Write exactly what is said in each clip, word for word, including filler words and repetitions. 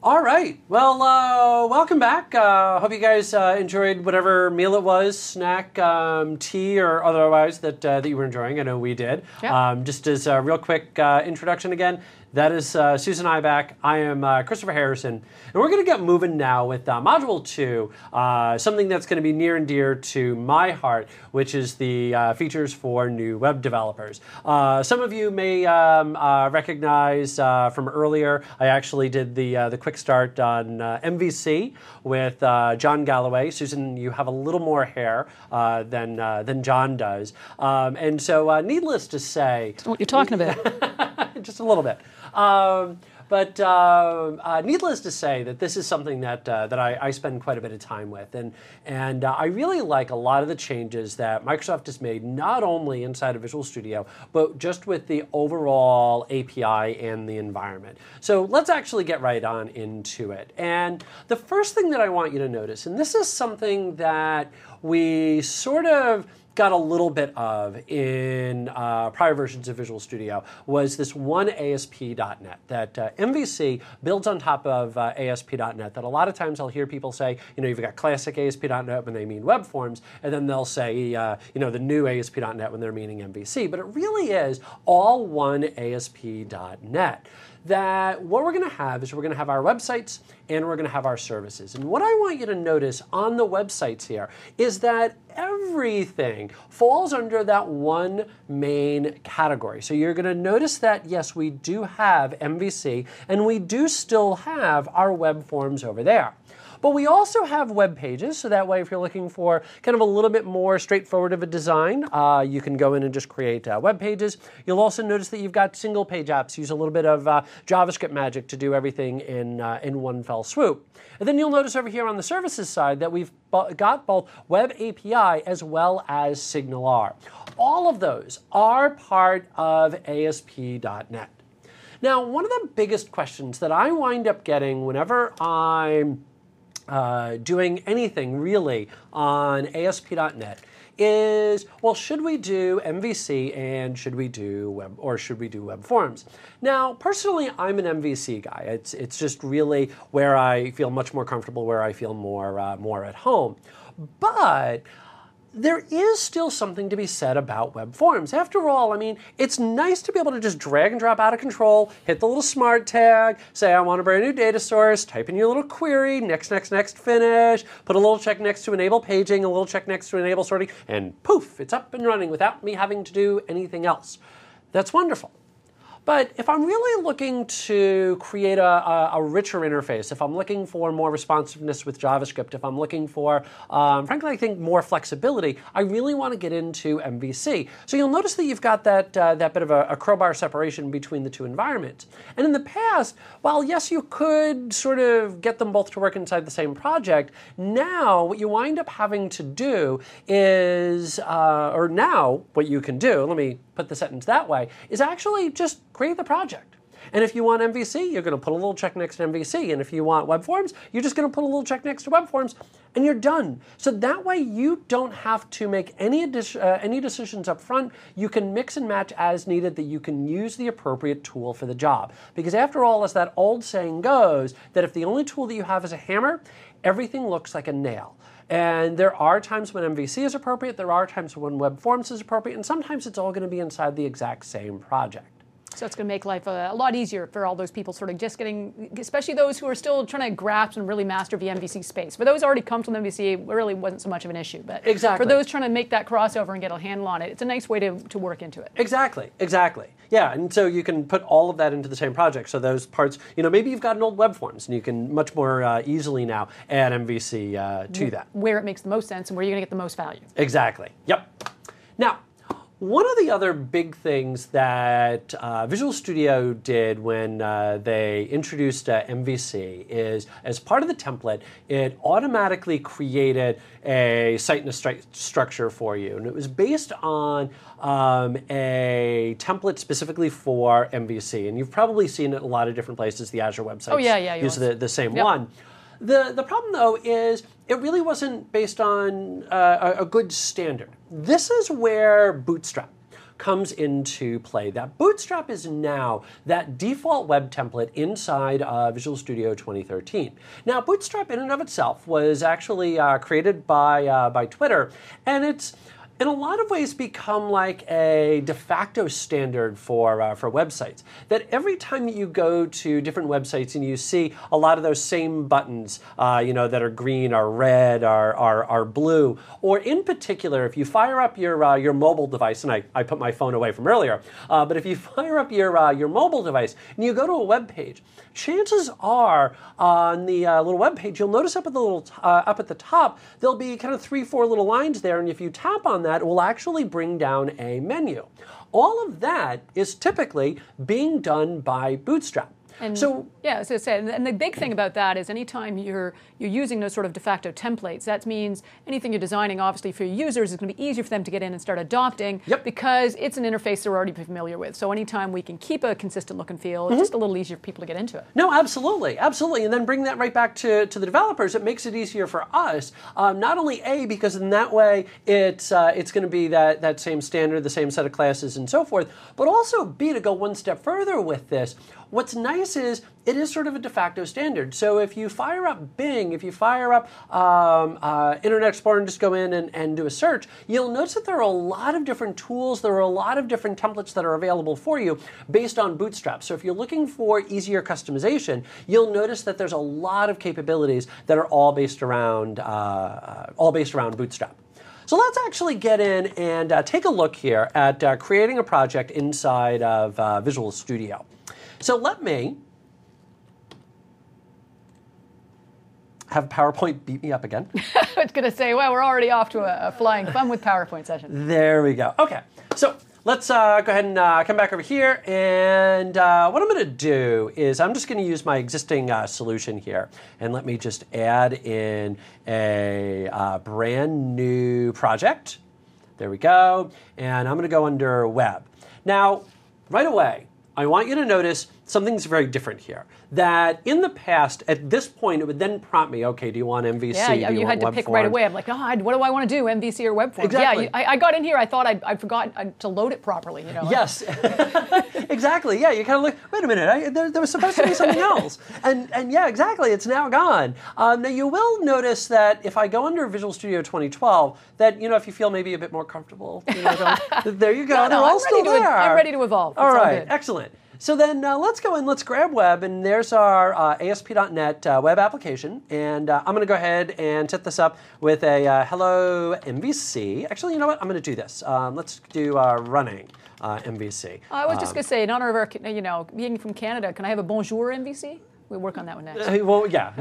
All right. Well, uh, welcome back. Uh, hope you guys uh, enjoyed whatever meal it was, snack, um, tea, or otherwise that uh, that you were enjoying. I know we did. Yep. Um, just as a real quick uh, introduction again, that is uh, Susan Ibach. I am uh, Christopher Harrison, and we're going to get moving now with uh, Module two, uh, something that's going to be near and dear to my heart, which is the uh, features for new web developers. Uh, some of you may um, uh, recognize uh, from earlier, I actually did the uh, the quick start on uh, M V C with uh, John Galloway. Susan, you have a little more hair uh, than uh, than John does, um, and so uh, needless to say, That's what you're talking about. just a little bit. Um, but uh, uh, needless to say that this is something that uh, that I, I spend quite a bit of time with, and and uh, I really like a lot of the changes that Microsoft has made, not only inside of Visual Studio, but just with the overall A P I and the environment. So let's actually get right on into it. And the first thing that I want you to notice, and this is something that we sort of got a little bit of in uh, prior versions of Visual Studio, was this one A S P dot net that uh, M V C builds on top of uh, A S P dot net. That a lot of times I'll hear people say, you know, you've got classic A S P dot net when they mean web forms, and then they'll say, uh, you know, the new A S P dot net when they're meaning M V C. But it really is all one A S P dot net. That what we're going to have is we're going to have our websites and we're going to have our services. And what I want you to notice on the websites here is that everything falls under that one main category. So you're going to notice that, yes, we do have M V C and we do still have our web forms over there. But we also have web pages, so that way if you're looking for kind of a little bit more straightforward of a design, uh, you can go in and just create uh, web pages. You'll also notice that you've got single page apps, use a little bit of uh, JavaScript magic to do everything in, uh, in one fell swoop. And then you'll notice over here on the services side that we've got both Web A P I as well as SignalR. All of those are part of A S P dot net. Now, one of the biggest questions that I wind up getting whenever I'm Uh, doing anything really on A S P dot net is, well, should we do M V C and should we do web, or should we do web forms? Now, personally, I'm an M V C guy. It's it's just really where I feel much more comfortable, where I feel more uh, more at home. But there is still something to be said about web forms. After all, I mean, it's nice to be able to just drag and drop out of control, hit the little smart tag, say I want a brand new data source, type in your little query, next, next, next, finish, put a little check next to enable paging, a little check next to enable sorting, and poof, it's up and running without me having to do anything else. That's wonderful. But if I'm really looking to create a, a, a richer interface, if I'm looking for more responsiveness with JavaScript, if I'm looking for, um, frankly, I think more flexibility, I really want to get into M V C. So you'll notice that you've got that, uh, that bit of a, a crowbar separation between the two environments. And in the past, while yes, you could sort of get them both to work inside the same project, now what you wind up having to do is, uh, or now what you can do, let me put the sentence that way, is actually just create the project. And if you want M V C, you're going to put a little check next to M V C. And if you want web forms, you're just going to put a little check next to web forms, and you're done. So that way you don't have to make any, addition, uh, any decisions up front. You can mix and match as needed, that you can use the appropriate tool for the job. Because after all, as that old saying goes, that if the only tool that you have is a hammer, everything looks like a nail. And there are times when M V C is appropriate, there are times when web forms is appropriate, and sometimes it's all going to be inside the exact same project. So it's going to make life a, a lot easier for all those people sort of just getting, especially those who are still trying to grasp and really master the M V C space. For those who already come from M V C, it really wasn't so much of an issue. But exactly. For those trying to make that crossover and get a handle on it, it's a nice way to, to work into it. Exactly, exactly. Yeah, and so you can put all of that into the same project. So those parts, you know, maybe you've got an old web forms, and you can much more uh, easily now add M V C uh, to that. Where it makes the most sense and where you're going to get the most value. Exactly, yep. Now, one of the other big things that uh, Visual Studio did when uh, they introduced uh, M V C is, as part of the template, it automatically created a site and a stru- structure for you. And it was based on um, a template specifically for M V C. And you've probably seen it in a lot of different places. The Azure websites oh, yeah, yeah, use the, the same yep. one. The, the problem, though, is it really wasn't based on uh, a, a good standard. This is where Bootstrap comes into play. That Bootstrap is now that default web template inside uh, Visual Studio twenty thirteen. Now, Bootstrap in and of itself was actually uh, created by, uh, by Twitter, and it's in a lot of ways become like a de facto standard for uh, for websites. That every time that you go to different websites and you see a lot of those same buttons, uh, you know, that are green, are red, are, are, are blue, or in particular, if you fire up your uh, your mobile device, and I, I put my phone away from earlier, uh, but if you fire up your uh, your mobile device and you go to a web page, chances are on the uh, little web page, you'll notice up at the little uh, up at the top there'll be kind of three, four little lines there, and if you tap on that, it will actually bring down a menu. All of that is typically being done by Bootstrap. And so yeah, so say, and the big thing about that is anytime you're you're using those sort of de facto templates, that means anything you're designing, obviously for your users, is going to be easier for them to get in and start adopting. Yep. Because it's an interface they're already familiar with. So anytime we can keep a consistent look and feel, it's mm-hmm. just a little easier for people to get into it. No, absolutely, absolutely, and then bring that right back to, to the developers. It makes it easier for us, um, not only A, because in that way it's uh, it's going to be that that same standard, the same set of classes, and so forth, but also B, to go one step further with this. What's nice is it is sort of a de facto standard. So if you fire up Bing, if you fire up um, uh, Internet Explorer and just go in and, and do a search, you'll notice that there are a lot of different tools, there are a lot of different templates that are available for you based on Bootstrap. So if you're looking for easier customization, you'll notice that there's a lot of capabilities that are all based around, uh, all based around Bootstrap. So let's actually get in and uh, take a look here at uh, creating a project inside of uh, Visual Studio. So let me have PowerPoint beat me up again. I was going to say, well, we're already off to a, a flying fun with PowerPoint session. There we go. Okay, so let's uh, go ahead and uh, come back over here. And uh, what I'm going to do is I'm just going to use my existing uh, solution here. And let me just add in a uh, brand new project. There we go. And I'm going to go under Web. Now, right away, I want you to notice something's very different here. That in the past, at this point, it would then prompt me, okay, do you want M V C? Yeah, do you, you, you had to pick forms? right away. I'm like, oh, what do I want to do, M V C or web forms? Exactly. Yeah, you, I, I got in here, I thought I'd, I'd forgotten to load it properly. You know? Yes, exactly. Yeah, you kind of look, wait a minute, I, there, there was supposed to be something else. And, and yeah, exactly, it's now gone. Um, now you will notice that if I go under Visual Studio twenty twelve, that, you know, if you feel maybe a bit more comfortable, you know, going, there you go, no, they're no, all I'm still ready to, there. I'm ready to evolve. All it's right, all excellent. So then uh, let's go and let's grab web, and there's our uh, A S P dot net uh, web application, and uh, I'm going to go ahead and set this up with a uh, hello M V C. Actually, you know what? I'm going to do this. Um, let's do uh, running uh, M V C. I was um, just going to say, in honor of our, you know, being from Canada, can I have a bonjour M V C? We'll work on that one next. Uh, well, yeah.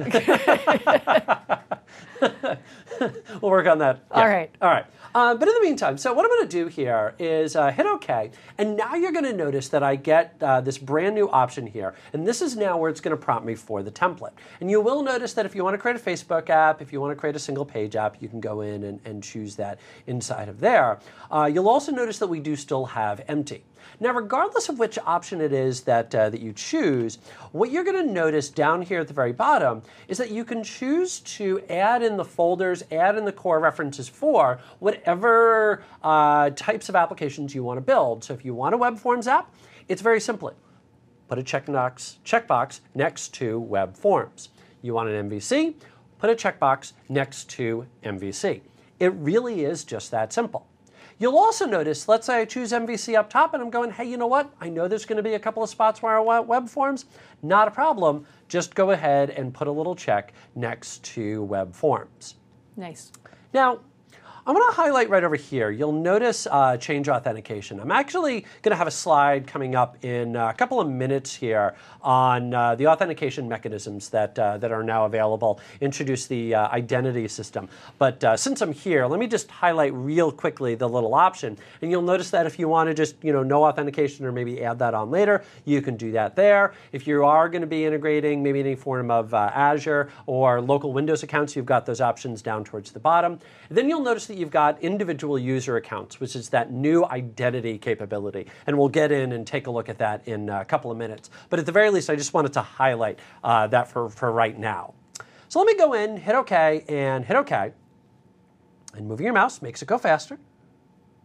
We'll work on that. Yeah. All right. All right. Uh, but in the meantime, so what I'm going to do here is uh, hit OK, and now you're going to notice that I get uh, this brand new option here, and this is now where it's going to prompt me for the template. And you will notice that if you want to create a Facebook app, if you want to create a single page app, you can go in and, and choose that inside of there. Uh, you'll also notice that we do still have empty. Now, regardless of which option it is that, uh, that you choose, what you're going to notice down here at the very bottom is that you can choose to add in the folders, add in the core references for whatever uh, types of applications you want to build. So if you want a web forms app, it's very simple. Put a checkbox, checkbox next to web forms. You want an M V C, put a checkbox next to M V C. It really is just that simple. You'll also notice, let's say I choose M V C up top and I'm going, hey, you know what? I know there's going to be a couple of spots where I want web forms. Not a problem. Just go ahead and put a little check next to web forms. Nice. Now, I'm going to highlight right over here. You'll notice uh, change authentication. I'm actually going to have a slide coming up in a couple of minutes here on uh, the authentication mechanisms that uh, that are now available. Introduce the uh, identity system. But uh, since I'm here, let me just highlight real quickly the little option. And you'll notice that if you want to just, you know, no authentication or maybe add that on later, you can do that there. If you are going to be integrating maybe any form of uh, Azure or local Windows accounts, you've got those options down towards the bottom. And then you'll notice that you've got individual user accounts, which is that new identity capability. And we'll get in and take a look at that in a couple of minutes. But at the very least, I just wanted to highlight uh, that for, for right now. So let me go in, hit OK, and hit OK. And moving your mouse makes it go faster.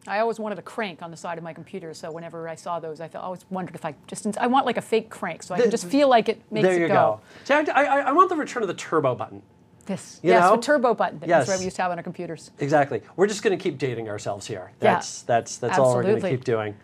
I always wanted a crank on the side of my computer, so whenever I saw those, I thought, I always wondered if I just, I want like a fake crank, so I The- can just feel like it makes There you it go. go. See, I, I, I want the return of the turbo button. This, You yes, know? the turbo button. That's Yes. what we used to have on our computers. Exactly. We're just going to keep dating ourselves here. That's Yeah, that's that's all we're going to absolutely. keep doing.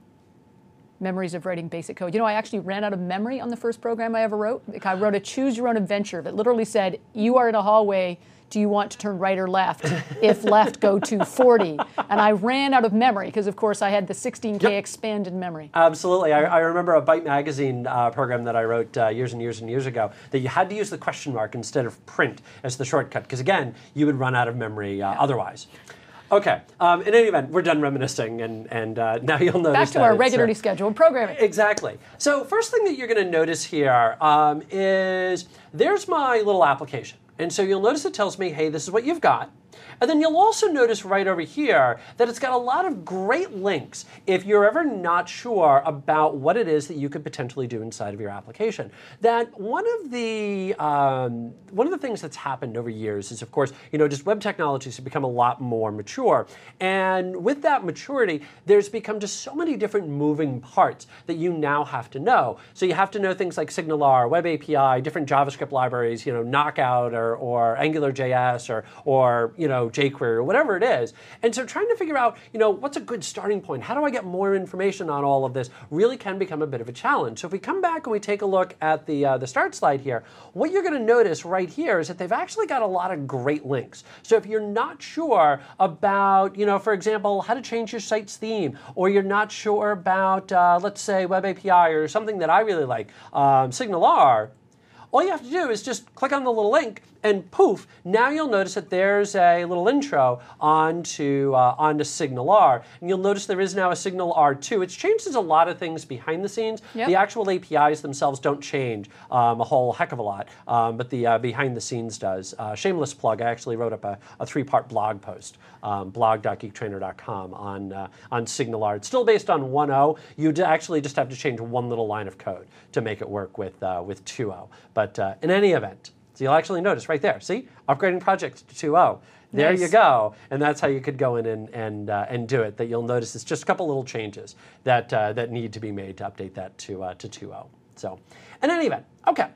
Memories of writing basic code. You know, I actually ran out of memory on the first program I ever wrote. I wrote a choose your own adventure that literally said, you are in a hallway, do you want to turn right or left? If left, go to forty. And I ran out of memory because, of course, I had the sixteen K Yep. expanded memory. Absolutely. I, I remember a Byte magazine uh, program that I wrote uh, years and years and years ago that you had to use the question mark instead of print as the shortcut because, again, you would run out of memory uh, otherwise. Okay. Um, in any event, we're done reminiscing, and, and uh, now you'll notice Back to that our it's, regularly uh, scheduled programming. Exactly. So first thing that you're going to notice here um, is there's my little application. And so you'll notice it tells me, hey, this is what you've got. And then you'll also notice right over here that it's got a lot of great links if you're ever not sure about what it is that you could potentially do inside of your application. That one of the um, one of the things that's happened over years is, of course, you know, just web technologies have become a lot more mature. And with that maturity, there's become just so many different moving parts that you now have to know. So you have to know things like SignalR, Web A P I, different JavaScript libraries, you know, Knockout or, or AngularJS or, or, you know, jQuery or whatever it is. And so trying to figure out, you know, what's a good starting point? How do I get more information on all of this really can become a bit of a challenge. So if we come back and we take a look at the, uh, the start slide here, what you're going to notice right here is that they've actually got a lot of great links. So if you're not sure about, you know, for example, how to change your site's theme, or you're not sure about, uh, let's say, Web A P I or something that I really like, um, SignalR, all you have to do is just click on the little link and poof, now you'll notice that there's a little intro onto, uh, onto SignalR. And you'll notice there is now a SignalR two. It's changed a lot of things behind the scenes. Yep. The actual A P Is themselves don't change um, a whole heck of a lot, um, but the uh, behind the scenes does. Uh, shameless plug, I actually wrote up a, a three-part blog post, um, blog dot geek trainer dot com on, uh, on SignalR. It's still based on one point oh. You actually just have to change one little line of code to make it work with, uh, with two point oh. But uh, in any event, so you'll actually notice right there, see, upgrading projects to two point oh. There Nice. you go, and that's how you could go in and and, uh, and do it. That you'll notice it's just a couple little changes that uh, that need to be made to update that to uh, to two point oh. So, in any event, okay.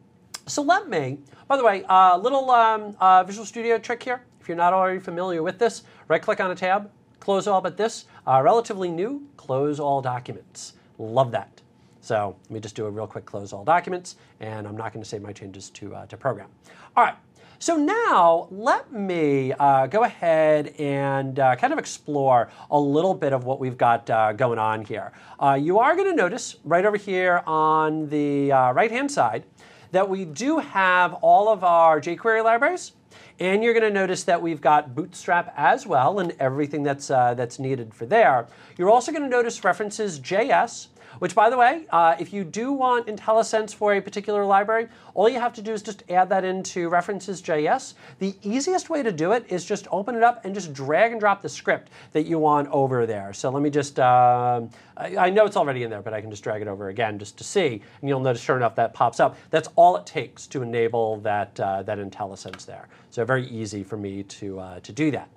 So let me. By the way, a uh, little um, uh, Visual Studio trick here. If you're not already familiar with this, right-click on a tab, close all but this. Uh, relatively new, close all documents. Love that. So let me just do a real quick close all documents, and I'm not going to save my changes to, uh, to program. All right, so now let me uh, go ahead and uh, kind of explore a little bit of what we've got uh, going on here. Uh, you are going to notice right over here on the uh, right-hand side that we do have all of our jQuery libraries. And you're going to notice that we've got Bootstrap as well and everything that's, uh, that's needed for there. You're also going to notice references J S, which, by the way, uh, if you do want IntelliSense for a particular library, all you have to do is just add that into references J S. The easiest way to do it is just open it up and just drag and drop the script that you want over there. So let me just, um, I, I know it's already in there, but I can just drag it over again just to see. And you'll notice, sure enough, that pops up. That's all it takes to enable that, uh, that IntelliSense there. So very easy for me to, uh, to do that.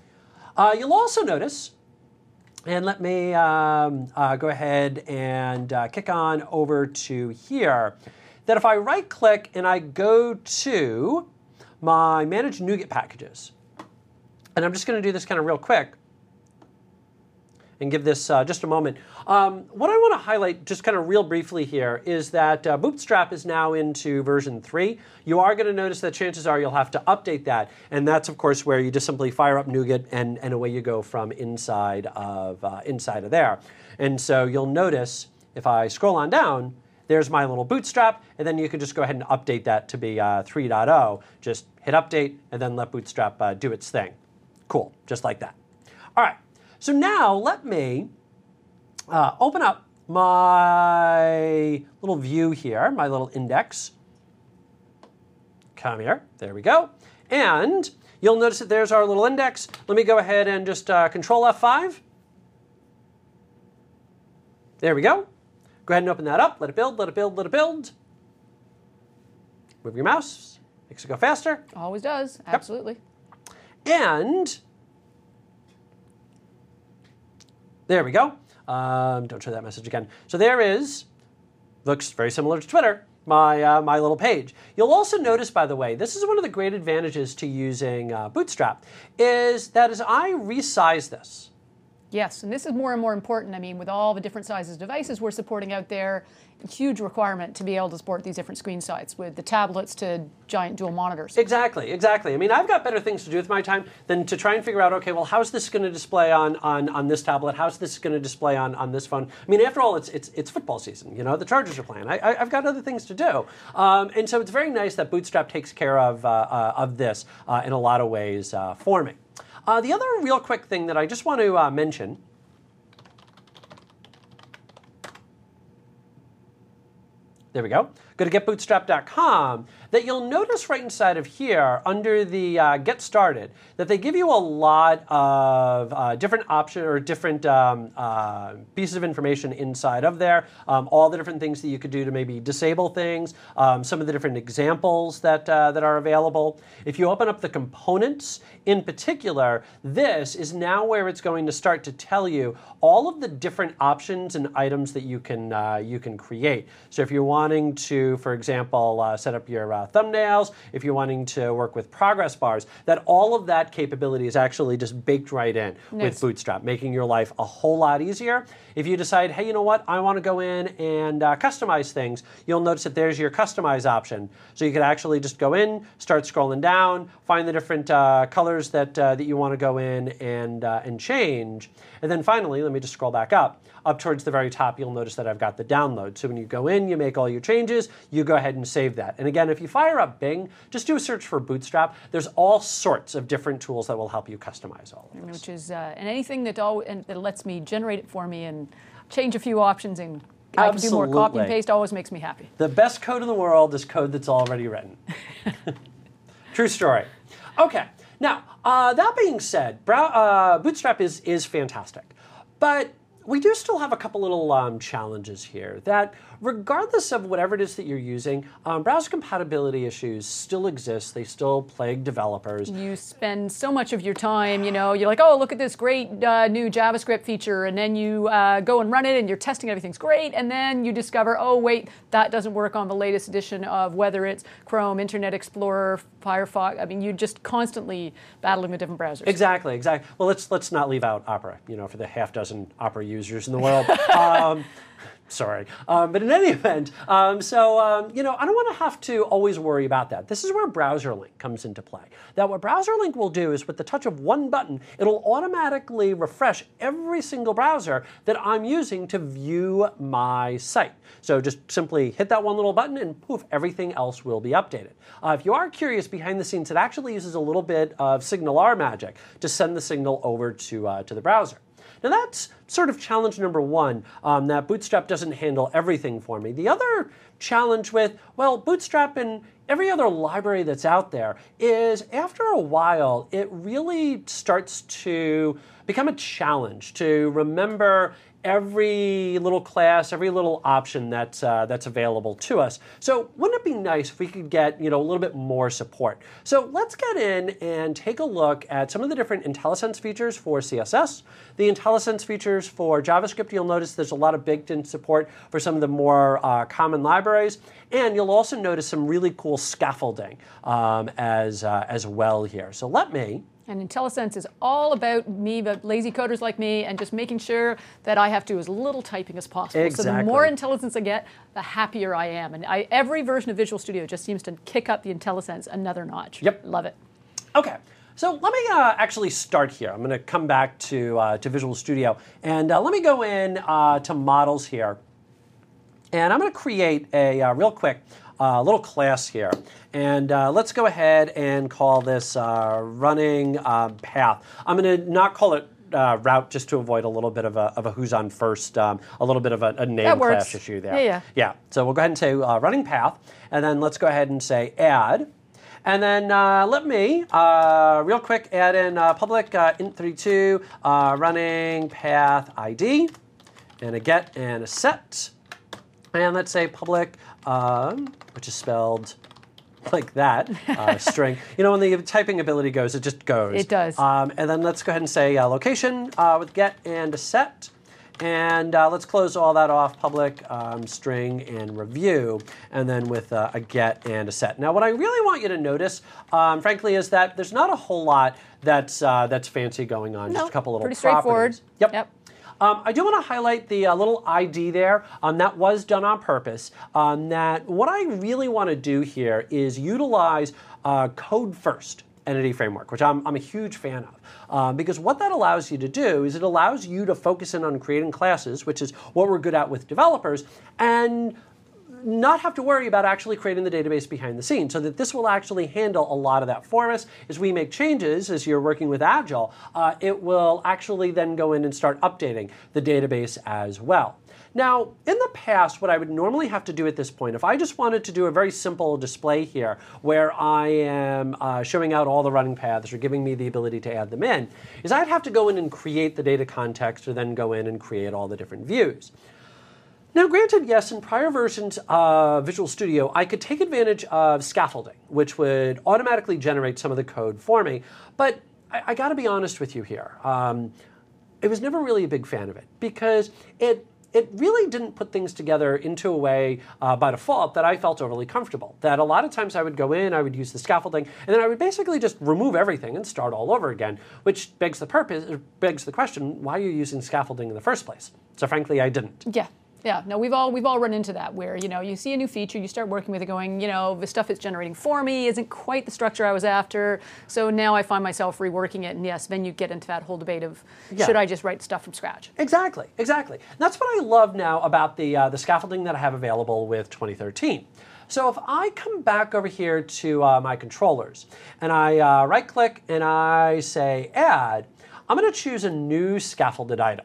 Uh, you'll also notice, and let me um, uh, go ahead and uh, kick on over to here, that if I right-click and I go to my Manage NuGet Packages, and I'm just going to do this kind of real quick and give this uh, just a moment. Um, what I want to highlight just kind of real briefly here is that uh, Bootstrap is now into version three. You are going to notice that chances are you'll have to update that, and that's of course where you just simply fire up NuGet and, and away you go from inside of, uh, inside of there. And so you'll notice if I scroll on down, there's my little Bootstrap, and then you can just go ahead and update that to be uh, three point oh. Just hit update and then let Bootstrap uh, do its thing. Cool, just like that. All right. So now let me uh, open up my little view here, my little index. Come here, there we go. And you'll notice that there's our little index. Let me go ahead and just uh, Control F five. There we go. Go ahead and open that up, let it build, let it build, let it build. Move your mouse, makes it go faster. Always does, absolutely. And There we go. Um, don't show that message again. So there is, looks very similar to Twitter, my uh, my little page. You'll also notice, by the way, this is one of the great advantages to using uh, Bootstrap, is that as I resize this, yes, and this is more and more important. I mean, with all the different sizes of devices we're supporting out there, huge requirement to be able to support these different screen size, with the tablets to giant dual monitors. Exactly, exactly. I mean, I've got better things to do with my time than to try and figure out, okay, well, how's this going to display on, on, on this tablet? How's this going to display on, on this phone? I mean, after all, it's it's it's football season. You know, the Chargers are playing. I, I, I've got other things to do. Um, and so it's very nice that Bootstrap takes care of, uh, uh, of this uh, in a lot of ways uh, for me. Uh, the other real quick thing that I just want to uh, mention, there we go. Go to get bootstrap dot com, that you'll notice right inside of here, under the uh, Get Started, that they give you a lot of uh, different options or different um, uh, pieces of information inside of there. Um, all the different things that you could do to maybe disable things, um, some of the different examples that, uh, that are available. If you open up the components in particular, this is now where it's going to start to tell you all of the different options and items that you can, uh, you can create. So if you're wanting to, for example, uh, set up your uh, thumbnails, if you're wanting to work with progress bars, that all of that capability is actually just baked right in nice. with Bootstrap, making your life a whole lot easier. If you decide, hey, you know what, I want to go in and uh, customize things, you'll notice that there's your customize option. So you can actually just go in, start scrolling down, find the different uh, colors that, uh, that you want to go in and, uh, and change. And then finally, let me just scroll back up. Up towards the very top, you'll notice that I've got the download. So when you go in, you make all your changes, you go ahead and save that. And again, if you fire up Bing, just do a search for Bootstrap. There's all sorts of different tools that will help you customize all of this. Which is, uh, and anything that, all, and that lets me generate it for me and change a few options and I can do more copy and paste, always makes me happy. The best code in the world is code that's already written. True story. Okay, now, uh, that being said, Brow uh, Bootstrap is, is fantastic. But we do still have a couple little um, challenges here that, regardless of whatever it is that you're using, um, browser compatibility issues still exist. They still plague developers. You spend so much of your time, you know, you're like, oh, look at this great uh, new JavaScript feature, and then you uh, go and run it, and you're testing everything's great, and then you discover, oh, wait, that doesn't work on the latest edition of whether it's Chrome, Internet Explorer, Firefox. I mean, you're just constantly battling with different browsers. Exactly, exactly. Well, let's let's not leave out Opera, you know, for the half dozen Opera users in the world. um, Sorry. Um, but in any event, um, so, um, you know, I don't want to have to always worry about that. This is where BrowserLink comes into play. That what BrowserLink will do is with the touch of one button, it'll automatically refresh every single browser that I'm using to view my site. So just simply hit that one little button and poof, everything else will be updated. Uh, if you are curious behind the scenes, it actually uses a little bit of SignalR magic to send the signal over to, uh, to the browser. Now that's sort of challenge number one, um, that Bootstrap doesn't handle everything for me. The other challenge with, well, Bootstrap and every other library that's out there is after a while, it really starts to become a challenge to remember every little class, every little option that's uh, that's available to us. So wouldn't it be nice if we could get, you know, a little bit more support? So let's get in and take a look at some of the different IntelliSense features for C S S. The IntelliSense features for JavaScript, you'll notice there's a lot of baked-in support for some of the more uh, common libraries. And you'll also notice some really cool scaffolding um, as, uh, as well here. So let me... And IntelliSense is all about me, but lazy coders like me, and just making sure that I have to do as little typing as possible. Exactly. So the more IntelliSense I get, the happier I am. And I, every version of Visual Studio just seems to kick up the IntelliSense another notch. Yep. Love it. Okay. So let me uh, actually start here. I'm going to come back to, uh, to Visual Studio. And uh, let me go in uh, to Models here. And I'm going to create a, uh, real quick, uh, little class here. And uh, let's go ahead and call this uh, running uh, path. I'm going to not call it uh, route just to avoid a little bit of a, of a who's on first, um, a little bit of a, a name clash issue there. Yeah, yeah. Yeah, so we'll go ahead and say uh, running path. And then let's go ahead and say add. And then uh, let me, uh, real quick, add in uh, public uh, int thirty-two uh, running path I D. And a get and a set. And let's say public, um, which is spelled like that, uh, string. You know, when the typing ability goes, it just goes. It does. Um, and then let's go ahead and say uh, location uh, with get and a set. And uh, let's close all that off, public, um, string, and review, and then with uh, a get and a set. Now, what I really want you to notice, um, frankly, is that there's not a whole lot that's uh, that's fancy going on. No, just a couple little pretty straightforward. properties. Yep. Yep. Um, I do want to highlight the uh, little I D there. Um, that was done on purpose. Um, that what I really want to do here is utilize uh, code first entity framework, which I'm, I'm a huge fan of. Um, because what that allows you to do is it allows you to focus in on creating classes, which is what we're good at with developers, and not have to worry about actually creating the database behind the scenes, so that this will actually handle a lot of that for us. As we make changes, as you're working with Agile, uh, it will actually then go in and start updating the database as well. Now, in the past, what I would normally have to do at this point, if I just wanted to do a very simple display here where I am uh, showing out all the running paths or giving me the ability to add them in, is I'd have to go in and create the data context or then go in and create all the different views. Now, granted, yes, in prior versions of Visual Studio, I could take advantage of scaffolding, which would automatically generate some of the code for me. But I, I got to be honest with you here. Um, I was never really a big fan of it because it it really didn't put things together into a way uh, by default that I felt overly comfortable. That a lot of times I would go in, I would use the scaffolding, and then I would basically just remove everything and start all over again, which begs the purpose, begs the question, why are you using scaffolding in the first place? So frankly, I didn't. Yeah. Yeah, no, we've all we've all run into that where, you know, you see a new feature, you start working with it going, you know, the stuff it's generating for me isn't quite the structure I was after, so now I find myself reworking it, and yes, then you get into that whole debate of Yeah. should I just write stuff from scratch? Exactly, exactly. And that's what I love now about the, uh, the scaffolding that I have available with twenty thirteen. So if I come back over here to uh, my controllers, and I uh, right-click and I say Add, I'm going to choose a new scaffolded item.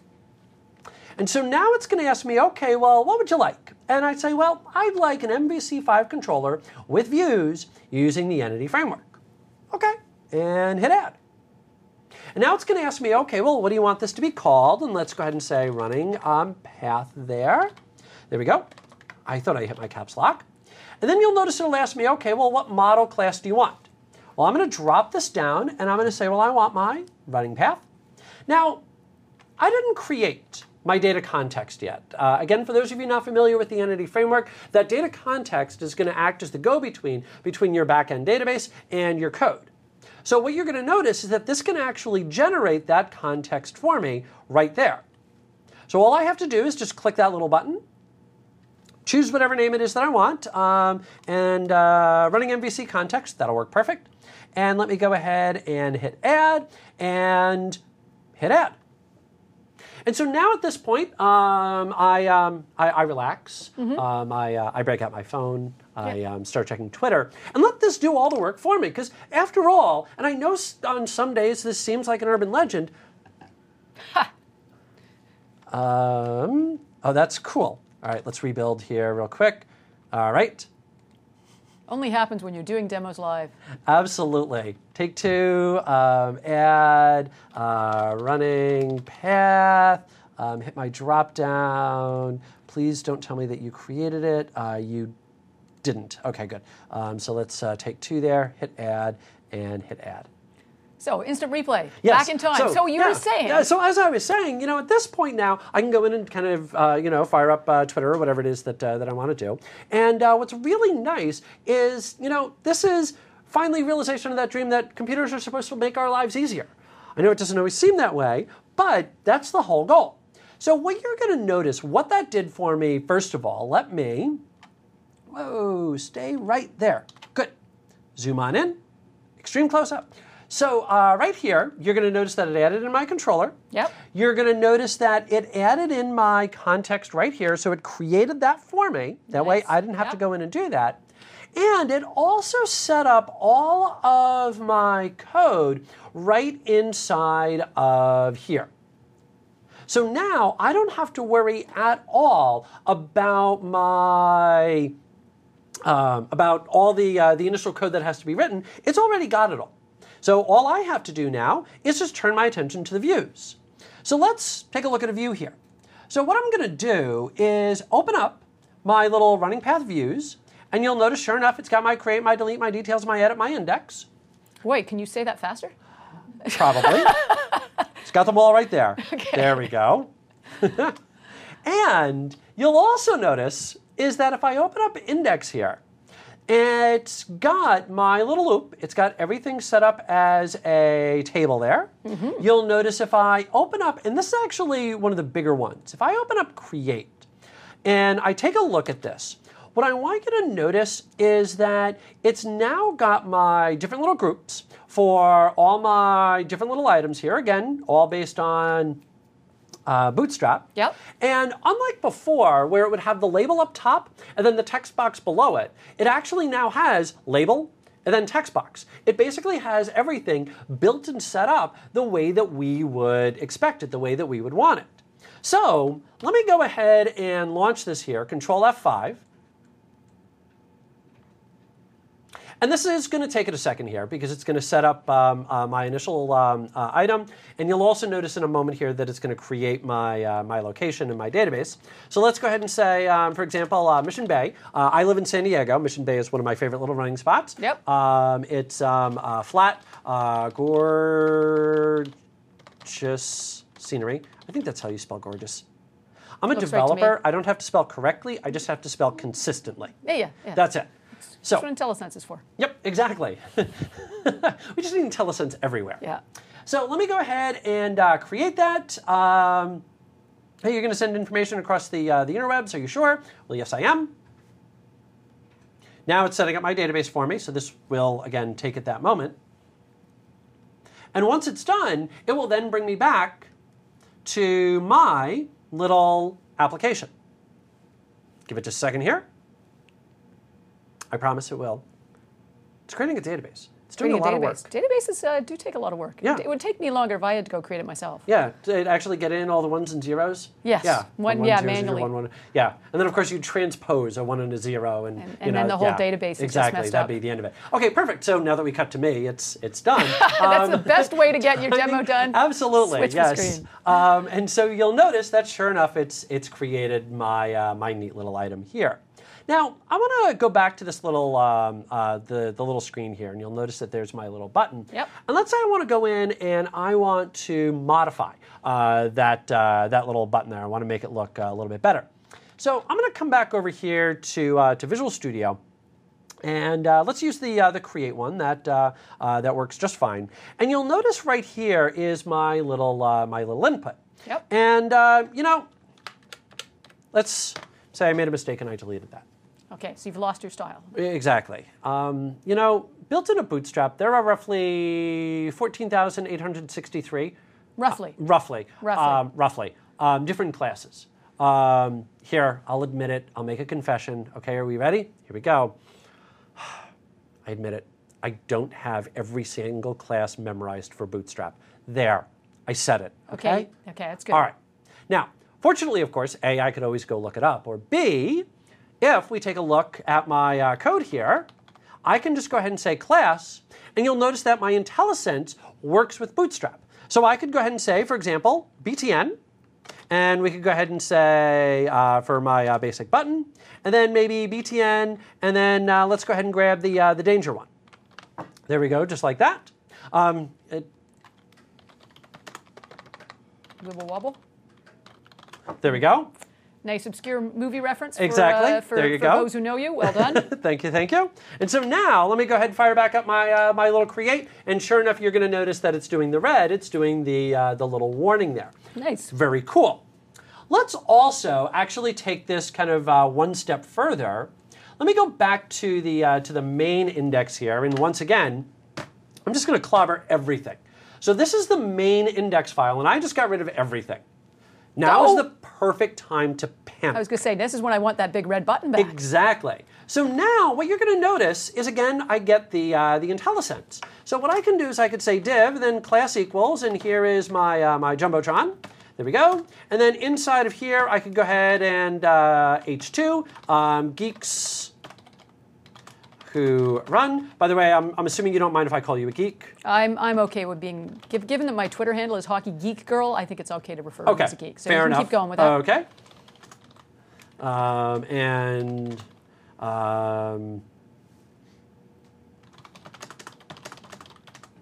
And so now it's going to ask me, okay, well, what would you like? And I'd say, well, I'd like an M V C five controller with views using the entity framework. Okay, and hit Add. And now it's going to ask me, okay, well, what do you want this to be called? And let's go ahead and say running um, path there. There we go. I thought I hit my caps lock. And then you'll notice it'll ask me, okay, well, what model class do you want? Well, I'm going to drop this down, and I'm going to say, well, I want my running path. Now, I didn't create my data context yet. Uh, again, for those of you not familiar with the entity framework, that data context is going to act as the go-between between your backend database and your code. So what you're going to notice is that this can actually generate that context for me right there. So all I have to do is just click that little button, choose whatever name it is that I want, um, and uh, running M V C context, that'll work perfect. And let me go ahead and hit Add, and hit Add. And so now at this point, um, I, um, I, I relax, mm-hmm. um, I, uh, I break out my phone, I yeah. um, start checking Twitter, and let this do all the work for me. Because after all, and I know on some days this seems like an urban legend. Ha! Um, oh, that's cool. All right, let's rebuild here real quick. All right. Only happens when you're doing demos live. Absolutely. Take two, um, add, uh, running path, um, hit my drop down. Please don't tell me that you created it. Uh, you didn't. Okay, good. Um, so let's uh, take two there, hit add, and hit add. So instant replay, yes. back in time. So, so you yeah. were saying. Yeah, so as I was saying, you know, at this point now, I can go in and kind of, uh, you know, fire up uh, Twitter or whatever it is that uh, that I want to do. And uh, what's really nice is, you know, this is finally realization of that dream that computers are supposed to make our lives easier. I know it doesn't always seem that way, but that's the whole goal. So what you're going to notice, what that did for me, first of all, let me, whoa, stay right there. Good. Zoom on in, extreme close-up. So uh, right here, you're going to notice that it added in my controller. Yep. You're going to notice that it added in my context right here, so it created that for me. That nice. way I didn't have yep. to go in and do that. And it also set up all of my code right inside of here. So now I don't have to worry at all about my um, about all the uh, the initial code that has to be written. It's already got it all. So all I have to do now is just turn my attention to the views. So let's take a look at a view here. So what I'm going to do is open up my little running path views, and you'll notice, sure enough, it's got my create, my delete, my details, my edit, my index. Wait, can you say that faster? Probably. It's got them all right there. Okay. There we go. And you'll also notice is that if I open up index here, it's got my little loop. It's got everything set up as a table there. Mm-hmm. You'll notice if I open up, and this is actually one of the bigger ones. If I open up Create and I take a look at this, what I want you to notice is that it's now got my different little groups for all my different little items here. Again, all based on Uh, Bootstrap. Yep. And unlike before, where it would have the label up top and then the text box below it, it actually now has label and then text box. It basically has everything built and set up the way that we would expect it, the way that we would want it. So let me go ahead and launch this here, Control F five. And this is going to take it a second here because it's going to set up um, uh, my initial um, uh, item. And you'll also notice in a moment here that it's going to create my, uh, my location in my database. So let's go ahead and say, um, for example, uh, Mission Bay. Uh, I live in San Diego. Mission Bay is one of my favorite little running spots. Yep. Um, it's um, uh, flat, uh, gorgeous scenery. I think that's how you spell gorgeous. I'm a Looks right to developer. me. I don't have to spell correctly. I just have to spell consistently. Yeah, yeah, yeah. That's it. So, That's what IntelliSense is for. Yep, exactly. We just need IntelliSense everywhere. Yeah. So let me go ahead and uh, create that. Um, hey, you're going to send information across the, uh, the interwebs. Are you sure? Well, yes, I am. Now it's setting up my database for me, so this will, again, take it that moment. And once it's done, it will then bring me back to my little application. Give it just a second here. I promise it will. It's creating a database. It's doing a lot database. of work. Databases uh, do take a lot of work. Yeah. It would take me longer if I had to go create it myself. Yeah, to actually get in all the ones and zeros. Yes. Yeah. One, one, yeah, zero, zero, manually. one, one. Yeah, and then of course you transpose a one and a zero, and, And- you and know, then the whole yeah, database is just exactly. messed That'd up. be the end of it. Okay, perfect. So now that we cut to me, it's it's done. That's Um, the best way to get your I demo mean, done. Absolutely, Switch the yes. screen. Um, and so you'll notice that sure enough, it's it's created my uh, my neat little item here. Now, I want to go back to this little, um, uh, the, the little screen here, and you'll notice that there's my little button. Yep. And let's say I want to go in and I want to modify uh, that, uh, that little button there. I want to make it look uh, a little bit better. So I'm going to come back over here to, uh, to Visual Studio. And uh, let's use the, uh, the Create one. That, uh, uh, that works just fine. And you'll notice right here is my little, uh, my little input. Yep. And, uh, you know, let's say I made a mistake and I deleted that. Okay, so you've lost your style. Exactly. Um, you know, built into Bootstrap, there are roughly fourteen thousand eight hundred sixty-three. Roughly. Uh, roughly. Roughly. Um, roughly. Um, different classes. Um, here, I'll admit it. I'll make a confession. Okay, are we ready? Here we go. I admit it. I don't have every single class memorized for Bootstrap. There. I said it. Okay? Okay, okay, that's good. All right. Now, fortunately, of course, A, I could always go look it up, or B, if we take a look at my uh, code here, I can just go ahead and say class, and you'll notice that my IntelliSense works with Bootstrap. So I could go ahead and say, for example, B T N, and we could go ahead and say uh, for my uh, basic button, and then maybe B T N, and then uh, let's go ahead and grab the, uh, the danger one. There we go, just like that. Um, it, Wibble wobble. there we go. Nice obscure movie reference for, Exactly. uh, for, There you for go. those who know you. Well done. Thank you, thank you. And so now, let me go ahead and fire back up my uh, my little create, and sure enough, you're going to notice that it's doing the red. It's doing the uh, the little warning there. Nice. Very cool. Let's also actually take this kind of uh, one step further. Let me go back to the uh, to the main index here, and once again, I'm just going to clobber everything. So this is the main index file, and I just got rid of everything. Now Oh. is the perfect time to panic. I was going to say, this is when I want that big red button back. Exactly. So now what you're going to notice is, again, I get the uh, the IntelliSense. So what I can do is I could say div, then class equals, and here is my, uh, my Jumbotron. There we go. And then inside of here, I could go ahead and uh, H two, um, geeks who run. By the way, I'm, I'm assuming you don't mind if I call you a geek. I'm I'm okay with being, giv- given that my Twitter handle is Hockey Geek Girl, I think it's okay to refer to me Okay, as a geek. So fair you can enough. keep going with that. Okay. Um, and um,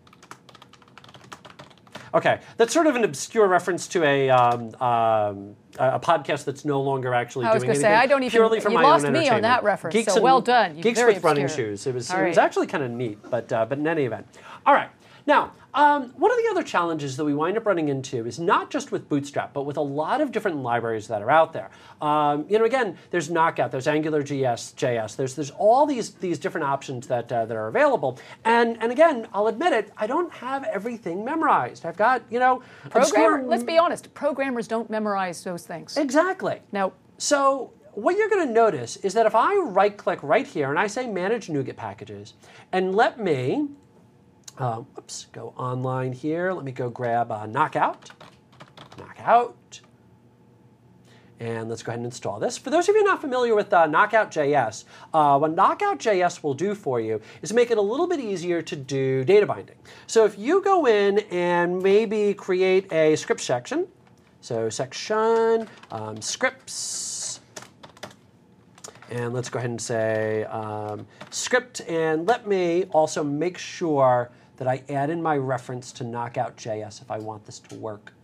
okay, that's sort of an obscure reference to a um, um, a podcast that's no longer actually I was doing gonna anything. say, I don't even- purely for you my lost own me on entertainment. that reference, Geeks so and- well done. You Geeks very with running obscure. shoes. It was All it was right. actually kind of neat, but uh, but in any event, all right. Now, um, one of the other challenges that we wind up running into is not just with Bootstrap, but with a lot of different libraries that are out there. Um, you know, again, there's Knockout, there's Angular J S, J S, there's there's all these these different options that uh, that are available. And and again, I'll admit it, I don't have everything memorized. I've got you know, Programmer, obscure- let's be honest, programmers don't memorize those things. exactly. Now, So what you're going to notice is that if I right-click right here and I say Manage NuGet Packages, and let me, um, oops, go online here. Let me go grab uh, Knockout, Knockout, and let's go ahead and install this. For those of you not familiar with uh, Knockout J S, uh, what Knockout J S will do for you is make it a little bit easier to do data binding. So if you go in and maybe create a script section, so section, um, scripts, and let's go ahead and say um, script, and let me also make sure that I add in my reference to Knockout J S if I want this to work.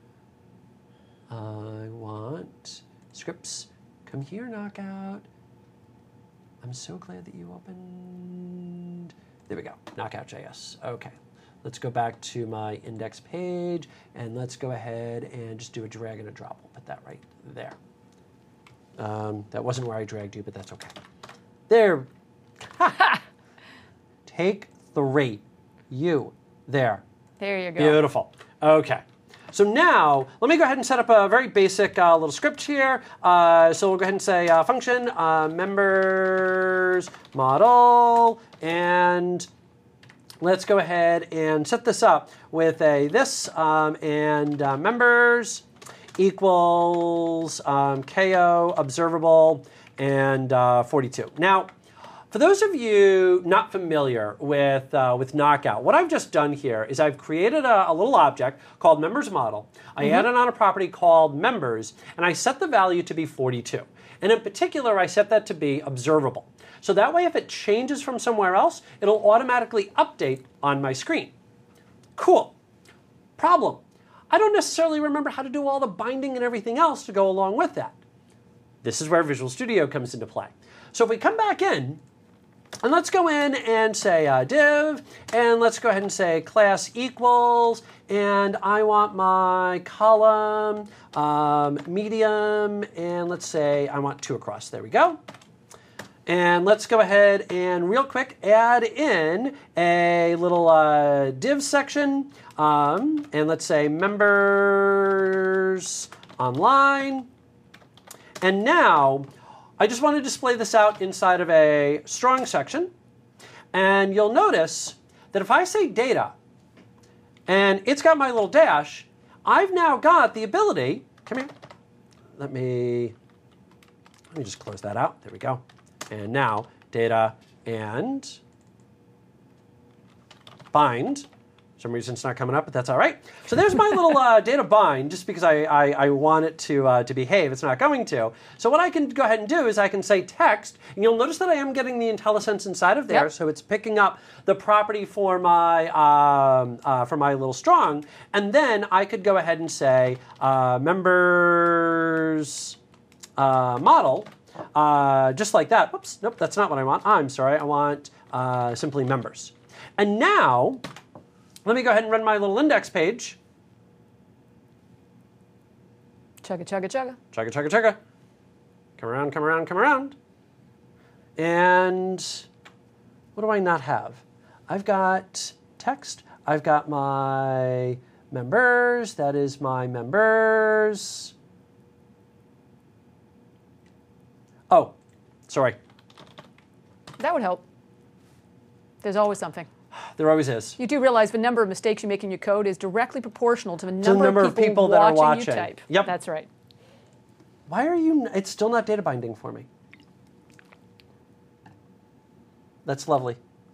I want scripts, come here, Knockout. I'm so glad that you opened, there we go, Knockout J S, okay. Let's go back to my index page, and let's go ahead and just do a drag and a drop. We'll put that right there. Um, that wasn't where I dragged you, but that's okay. There. Take three. You. There. there you go. Beautiful. Okay. So now, let me go ahead and set up a very basic uh, little script here. Uh, so we'll go ahead and say uh, function, uh, members, model, and let's go ahead and set this up with a this um, and uh, members equals um, ko observable and uh, forty-two. Now, for those of you not familiar with uh, with Knockout, what I've just done here is I've created a, a little object called members model. I mm-hmm. added on a property called members, and I set the value to be forty-two. And in particular, I set that to be observable. So that way, if it changes from somewhere else, it'll automatically update on my screen. Cool. Problem. I don't necessarily remember how to do all the binding and everything else to go along with that. This is where Visual Studio comes into play. So if we come back in, and let's go in and say uh, div, and let's go ahead and say class equals, and I want my column um, medium, and let's say I want two across. There we go. And let's go ahead and real quick add in a little uh, div section, um, and let's say members online. And now, I just want to display this out inside of a strong section. And you'll notice that if I say data, and it's got my little dash, I've now got the ability, come here, let me, let me just close that out, there we go. And now, data and bind. For some reason it's not coming up, but that's all right. So there's my little uh, data bind, just because I, I, I want it to, uh, to behave. It's not going to. So what I can go ahead and do is I can say text, and you'll notice that I am getting the IntelliSense inside of there, yep. So it's picking up the property for my, um, uh, for my little strong, and then I could go ahead and say uh, members uh, model, Uh, just like that. Whoops, nope, that's not what I want. I'm sorry, I want uh, simply members. And now, let me go ahead and run my little index page. Chugga, chugga, chugga. Chugga, chugga, chugga. Come around, come around, come around. And what do I not have? I've got text. I've got my members. That is my members. Oh, sorry. That would help. There's always something. There always is. You do realize the number of mistakes you make in your code is directly proportional to the number, to the number of, people of people that watching are watching. You type. Yep. That's right. Why are you, it's still not data binding for me. That's lovely.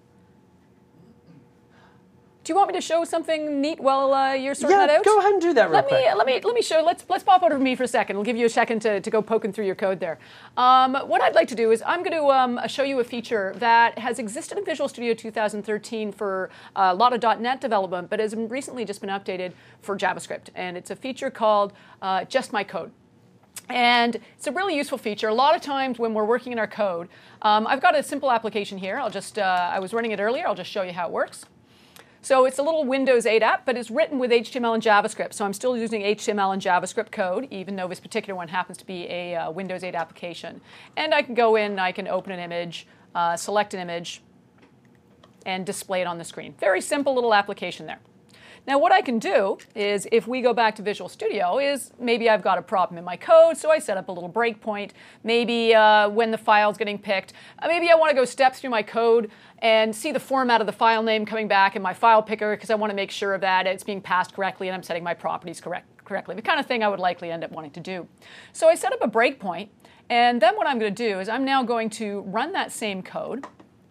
Do you want me to show something neat while uh, you're sorting yeah, that out? Go ahead and do that real let quick. Me, let me let me show. Let's let's pop over to me for a second. I'll give you a second to, to go poking through your code there. Um, what I'd like to do is I'm going to um, show you a feature that has existed in Visual Studio two thousand thirteen for a lot of dot net development, but has recently just been updated for JavaScript, and it's a feature called uh, Just My Code. And it's a really useful feature. A lot of times when we're working in our code, um, I've got a simple application here. I'll just, uh, I was running it earlier. I'll just show you how it works. So it's a little Windows eight app, but it's written with H T M L and JavaScript. So I'm still using H T M L and JavaScript code, even though this particular one happens to be a uh, Windows eight application. And I can go in, I can open an image, uh, select an image, and display it on the screen. Very simple little application there. Now what I can do is, if we go back to Visual Studio, is maybe I've got a problem in my code, so I set up a little breakpoint. Maybe uh, when the file's getting picked, uh, maybe I want to go steps through my code and see the format of the file name coming back in my file picker because I want to make sure of that it's being passed correctly and I'm setting my properties correct, correctly. The kind of thing I would likely end up wanting to do. So I set up a breakpoint, and then what I'm going to do is I'm now going to run that same code.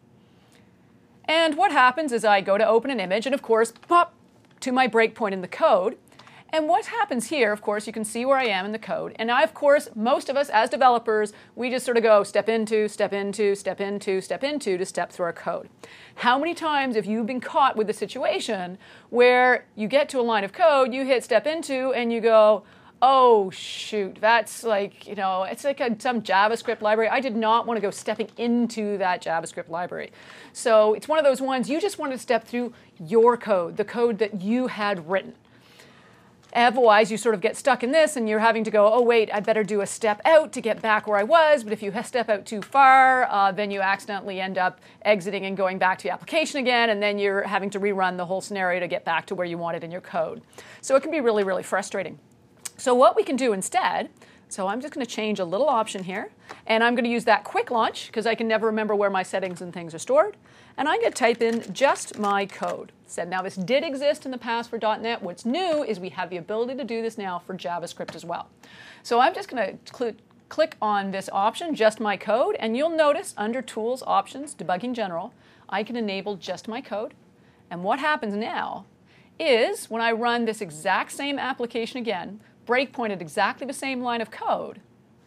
And what happens is I go to open an image, and of course, pop, to my breakpoint in the code. And what happens here, of course, you can see where I am in the code. And I, of course, most of us as developers, we just sort of go step into, step into, step into, step into to step through our code. How many times have you been caught with a situation where you get to a line of code, you hit step into, and you go, oh, shoot, that's like, you know, it's like a, some JavaScript library. I did not want to go stepping into that JavaScript library. So it's one of those ones you just want to step through your code, the code that you had written. Otherwise, you sort of get stuck in this, and you're having to go, oh, wait, I better do a step out to get back where I was. But if you step out too far, uh, then you accidentally end up exiting and going back to the application again, and then you're having to rerun the whole scenario to get back to where you wanted in your code. So it can be really, really frustrating. So what we can do instead, so I'm just going to change a little option here, and I'm going to use that quick launch because I can never remember where my settings and things are stored. And I'm going to type in just my code. Said now this did exist in the past for dot net. What's new is we have the ability to do this now for JavaScript as well. So I'm just going to cl click on this option, just my code, and you'll notice under Tools, Options, Debugging General, I can enable just my code. And what happens now is when I run this exact same application again, breakpoint at exactly the same line of code,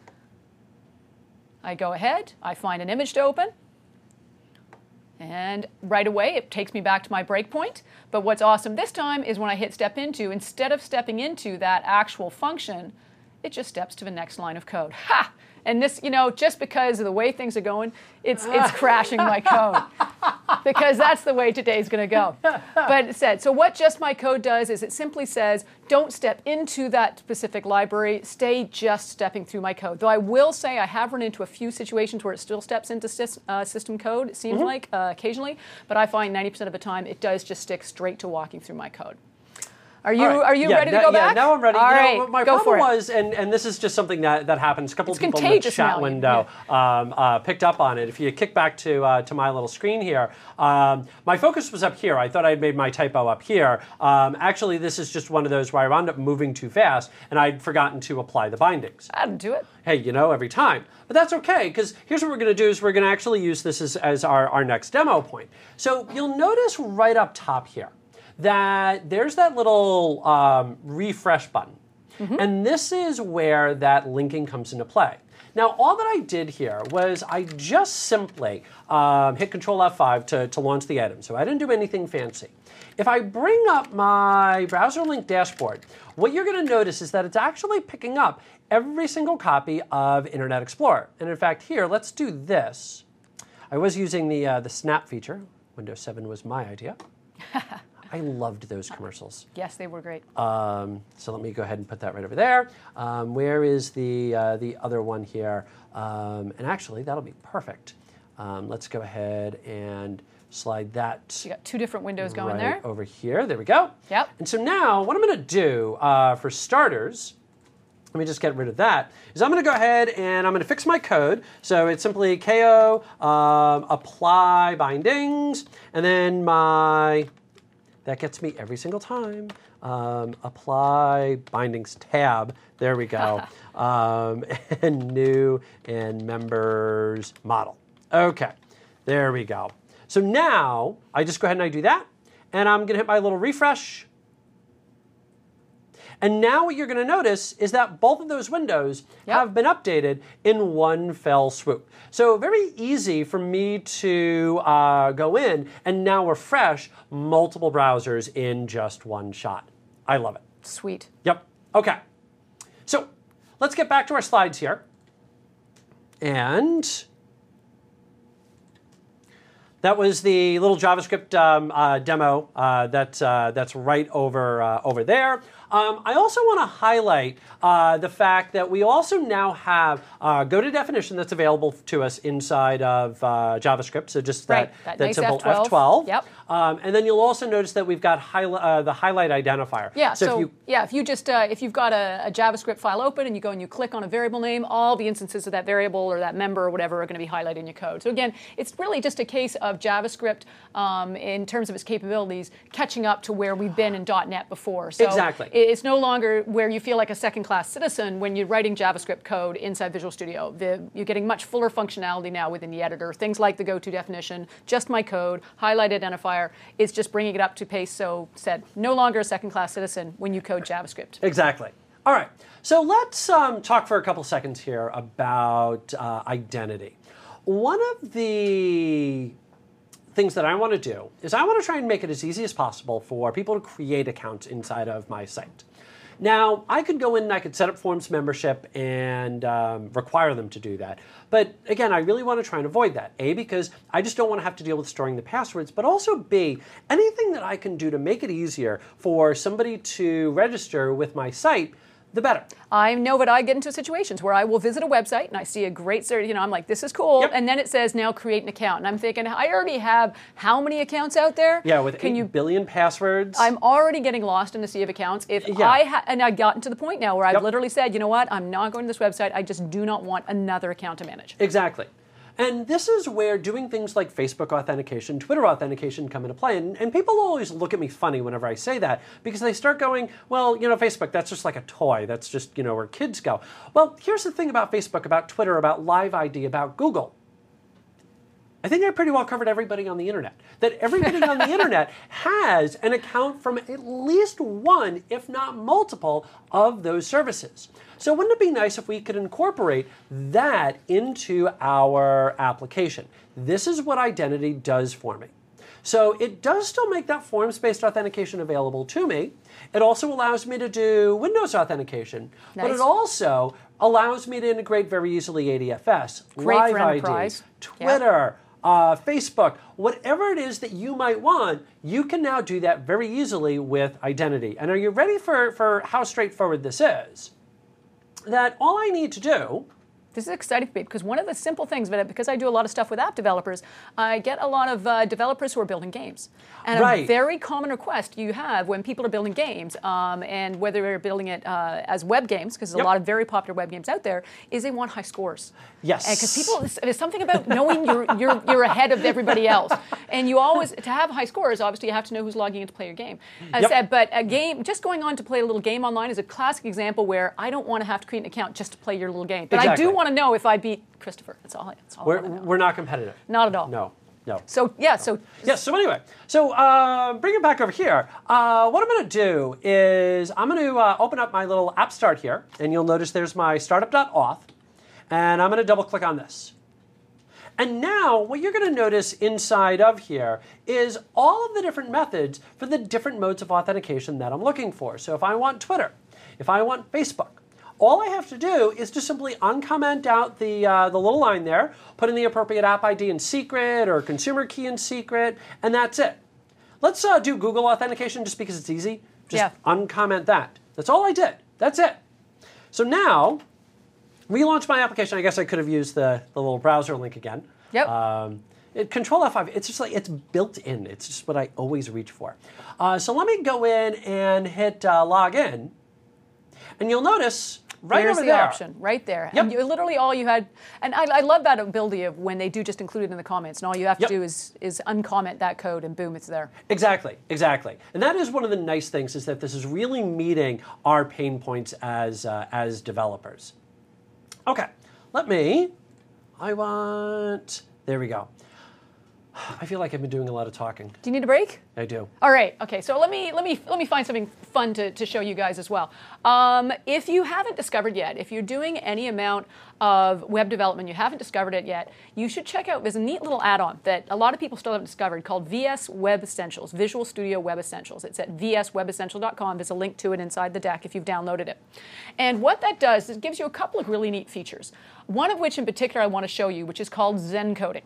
I go ahead, I find an image to open, and right away it takes me back to my breakpoint. But what's awesome this time is when I hit step into, instead of stepping into that actual function, it just steps to the next line of code. Ha! And this, you know, just because of the way things are going, it's, it's crashing my code. Because that's the way today's going to go. But it said, so what just my code does is it simply says, don't step into that specific library, stay just stepping through my code. Though I will say I have run into a few situations where it still steps into sys, uh, system code, it seems mm-hmm. like, uh, occasionally. But I find ninety percent of the time it does just stick straight to walking through my code. Are you, right. are you yeah, ready now, to go yeah, back? now I'm ready. All you right, know, my go problem for it. was, and, and this is just something that, that happens, a couple it's of people in the chat now, window yeah. um, uh, picked up on it. If you kick back to, uh, to my little screen here, um, my focus was up here. I thought I'd made my typo up here. Um, actually, this is just one of those where I wound up moving too fast, and I'd forgotten to apply the bindings. I didn't do it. Hey, you know, every time. But that's okay, because here's what we're going to do is we're going to actually use this as, as our, our next demo point. So you'll notice right up top here that there's that little um, refresh button. Mm-hmm. And this is where that linking comes into play. Now, all that I did here was I just simply um, hit Control F five to, to launch the item. So I didn't do anything fancy. If I bring up my browser link dashboard, what you're going to notice is that it's actually picking up every single copy of Internet Explorer. And in fact, here, let's do this. I was using the, uh, the snap feature. Windows seven was my idea. I loved those commercials. Yes, they were great. Um, so let me go ahead and put that right over there. Um, where is the, uh, the other one here? Um, and actually, that'll be perfect. Um, let's go ahead and slide that. So you got two different windows going right there. Over here. There we go. Yep. And so now, what I'm going to do uh, for starters, let me just get rid of that, is I'm going to go ahead and I'm going to fix my code. So it's simply ko um, apply bindings, and then my, that gets me every single time, um, apply bindings tab, there we go, um, and new and members model. Okay, there we go. So now I just go ahead and I do that, and I'm going to hit my little refresh. And now what you're going to notice is that both of those windows yep. have been updated in one fell swoop. So very easy for me to uh, go in and now refresh multiple browsers in just one shot. I love it. Sweet. Yep. Okay. So let's get back to our slides here. And that was the little JavaScript um, uh, demo uh, that, uh, that's right over, uh, over there. Um, I also want to highlight uh, the fact that we also now have uh, GoToDefinition that's available to us inside of uh, JavaScript. So just that, right, that, that nice simple F twelve. F twelve. Yep. Um, and then you'll also notice that we've got highli- uh, the highlight identifier. Yeah. So, so if you, yeah, if you just uh, if you've got a, a JavaScript file open and you go and you click on a variable name, all the instances of that variable or that member or whatever are going to be highlighted in your code. So again, it's really just a case of JavaScript um, in terms of its capabilities catching up to where we've been in dot net before. So exactly. It's no longer where you feel like a second-class citizen when you're writing JavaScript code inside Visual Studio. The, you're getting much fuller functionality now within the editor. Things like the GoToDefinition, just my code, highlight identifier. It's just bringing it up to pace. So said, no longer a second-class citizen when you code JavaScript. Exactly. All right. So let's um, talk for a couple seconds here about uh, identity. One of the things that I want to do is I want to try and make it as easy as possible for people to create accounts inside of my site. Now, I could go in and I could set up Forms membership and um, require them to do that. But again, I really want to try and avoid that. A, because I just don't want to have to deal with storing the passwords, but also B, anything that I can do to make it easier for somebody to register with my site, the better. I know that I get into situations where I will visit a website and I see a great search, you know, I'm like, this is cool. Yep. And then it says now create an account. And I'm thinking, I already have how many accounts out there? Yeah, with Can eight you, billion passwords. I'm already getting lost in the sea of accounts. If Yeah. I ha- and I've gotten to the point now where I've Yep. literally said, you know what, I'm not going to this website. I just do not want another account to manage. Exactly. And this is where doing things like Facebook authentication, Twitter authentication come into play. And, and people always look at me funny whenever I say that because they start going, well, you know, Facebook, that's just like a toy. That's just, you know, where kids go. Well, here's the thing about Facebook, about Twitter, about Live I D, about Google. I think I pretty well covered everybody on the internet. That everybody on the internet has an account from at least one, if not multiple, of those services. So wouldn't it be nice if we could incorporate that into our application? This is what identity does for me. So it does still make that forms-based authentication available to me. It also allows me to do Windows authentication, Nice. but it also allows me to integrate very easily A D F S, Great Live for I D, enterprise. Twitter, uh, Facebook, whatever it is that you might want, you can now do that very easily with identity. And are you ready for, for how straightforward this is? That all I need to do... This is exciting for me because one of the simple things, but because I do a lot of stuff with app developers, I get a lot of uh, developers who are building games. And Right. a very common request you have when people are building games, um, and whether they're building it uh, as web games, because there's Yep. a lot of very popular web games out there, is they want high scores. Yes. Because people, there's- there's something about knowing you're, you're, you're ahead of everybody else. And you always, to have high scores, obviously you have to know who's logging in to play your game. As Yep. I said, but a game, just going on to play a little game online is a classic example where I don't want to have to create an account just to play your little game. But Exactly. I do want to know if I beat Christopher. That's all. That's all We're, I want to know. we're not competitive. Not at all. No, no. So yeah. So Yes, so anyway, so uh, bring it back over here. Uh, what I'm going to do is I'm going to uh, open up my little app start here, and you'll notice there's my startup.auth, and I'm going to double click on this. And now what you're going to notice inside of here is all of the different methods for the different modes of authentication that I'm looking for. So if I want Twitter, if I want Facebook, all I have to do is just simply uncomment out the, uh, the little line there, put in the appropriate app I D in secret or consumer key in secret, and that's it. Let's uh, do Google authentication just because it's easy. Just Yeah. uncomment that. That's all I did. That's it. So now, relaunch my application. I guess I could have used the, the little browser link again. Yep. Um, it, Control F five, it's just like, it's built in. It's just what I always reach for. Uh, so let me go in and hit uh, log in. And you'll notice right there's over the there. option right there. Yep. And you literally all you had, and I, I love that ability of when they do just include it in the comments, and all you have to Yep. do is is uncomment that code, and boom, it's there. Exactly, exactly. And that is one of the nice things, is that this is really meeting our pain points as, uh, as developers. Okay, let me, I want, there we go. I feel like I've been doing a lot of talking. Do you need a break? I do. All right. Okay. So let me let me let me find something fun to, to show you guys as well. Um, if you haven't discovered yet, if you're doing any amount of web development, you haven't discovered it yet, you should check out. There's a neat little add-on that a lot of people still haven't discovered called V S Web Essentials, Visual Studio Web Essentials. It's at v s web essential dot com. There's a link to it inside the deck if you've downloaded it. And what that does is it gives you a couple of really neat features. One of which in particular I want to show you, which is called Zen coding.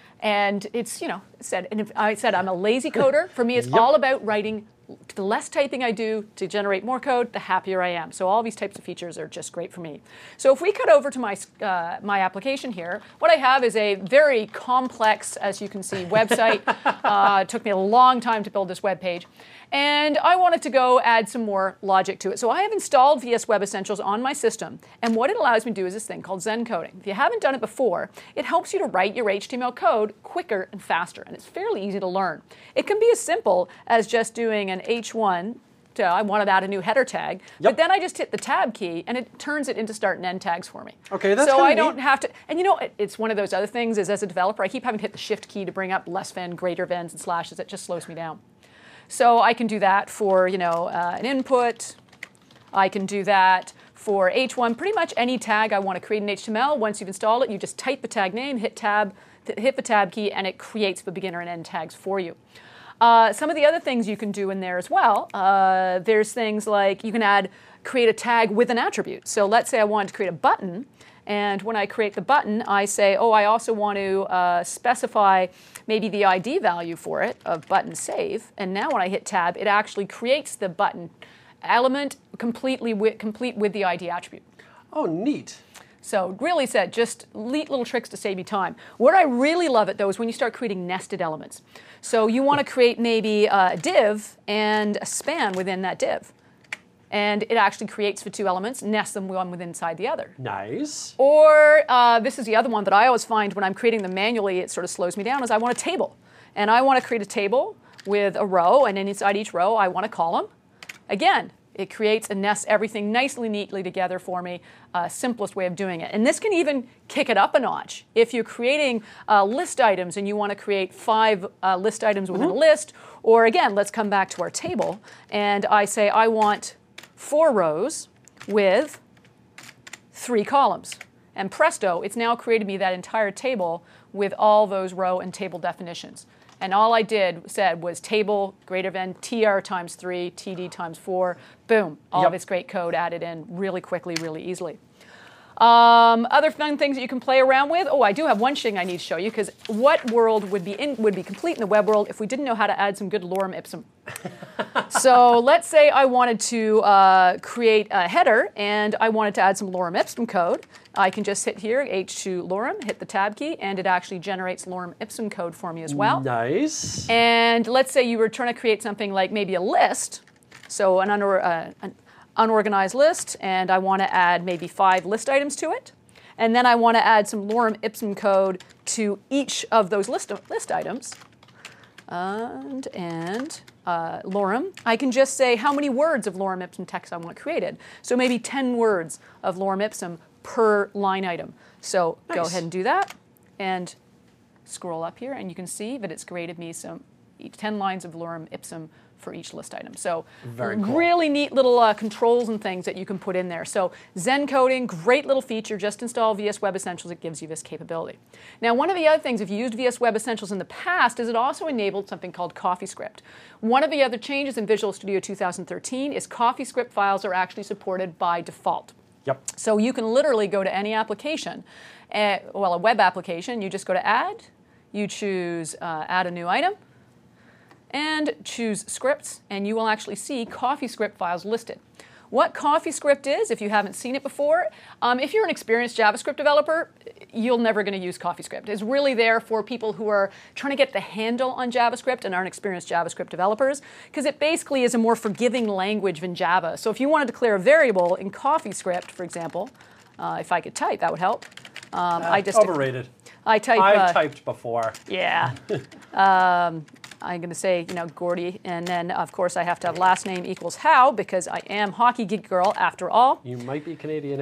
And it's, you know, it said, and if I said I'm a lazy coder. For me, it's yep. all about writing. The less typing I do to generate more code, the happier I am. So all these types of features are just great for me. So if we cut over to my, uh, my application here, what I have is a very complex, as you can see, website. uh, it took me a long time to build this web page. And I wanted to go add some more logic to it. So I have installed V S Web Essentials on my system. And what it allows me to do is this thing called Zen coding. If you haven't done it before, it helps you to write your H T M L code quicker and faster. And it's fairly easy to learn. It can be as simple as just doing an H one. To, I want to add a new header tag. Yep. But then I just hit the tab key, and it turns it into start and end tags for me. Okay, that's So I neat. don't have to. And you know, it, it's one of those other things is as a developer, I keep having to hit the shift key to bring up less than, greater thans, and slashes. It just slows me down. So I can do that for, you know, uh, an input. I can do that for H one. Pretty much any tag I want to create in H T M L. Once you've installed it, you just type the tag name, hit tab, hit the tab key, and it creates the beginner and end tags for you. Uh, some of the other things you can do in there as well, uh, there's things like you can add, create a tag with an attribute. So let's say I wanted to create a button. And when I create the button, I say, oh, I also want to uh, specify maybe the I D value for it of button save. And now when I hit tab, it actually creates the button element completely with, complete with the I D attribute. Oh, neat. So really said, just neat little tricks to save you time. Where I really love it, though, is when you start creating nested elements. So you want to create maybe a div and a span within that div. And it actually creates the two elements, nests them one within inside the other. Nice. Or uh, this is the other one that I always find when I'm creating them manually, it sort of slows me down, is I want a table. And I want to create a table with a row, and then inside each row I want a column. Again, it creates and nests everything nicely, neatly together for me. Uh, simplest way of doing it. And this can even kick it up a notch. If you're creating uh, list items and you want to create five uh, list items within mm-hmm. a list, or again, let's come back to our table, and I say I want four rows with three columns. And presto, it's now created me that entire table with all those row and table definitions. And all I did said was table greater than tr times three, td times four, boom. All yep. of this great code added in really quickly, really easily. Um, other fun things that you can play around with. Oh, I do have one thing I need to show you, because what world would be in, would be complete in the web world if we didn't know how to add some good lorem ipsum? So let's say I wanted to uh, create a header, and I wanted to add some lorem ipsum code. I can just hit here, H two lorem, hit the tab key, and it actually generates lorem ipsum code for me as well. Nice. And let's say you were trying to create something like maybe a list, so an, unor uh, an unorganized list, and I want to add maybe five list items to it. And then I want to add some lorem ipsum code to each of those list, list items. And, and uh, lorem, I can just say how many words of lorem ipsum text I want created. So maybe ten words of lorem ipsum per line item. So nice. Go ahead and do that, and scroll up here, and you can see that it's created me some ten lines of lorem ipsum for each list item. So Very cool. Really neat little uh, controls and things that you can put in there. So Zen coding, great little feature. Just install V S Web Essentials. It gives you this capability. Now, one of the other things, if you used V S Web Essentials in the past, is it also enabled something called CoffeeScript. One of the other changes in Visual Studio two thousand thirteen is CoffeeScript files are actually supported by default. Yep. So you can literally go to any application, uh, well, a web application, you just go to Add, you choose uh, Add a new item, and choose Scripts, and you will actually see CoffeeScript files listed. What CoffeeScript is, if you haven't seen it before, um, if you're an experienced JavaScript developer, you're never going to use CoffeeScript. It's really there for people who are trying to get the handle on JavaScript and aren't experienced JavaScript developers, because it basically is a more forgiving language than Java. So if you want to declare a variable in CoffeeScript, for example, uh, if I could type, that would help. Um, uh, I just overrated. I type. I've uh, typed before. Yeah. um, I'm going to say, you know, Gordy, and then, of course, I have to have last name equals how, because I am Hockey Geek Girl after all. You might be Canadian F.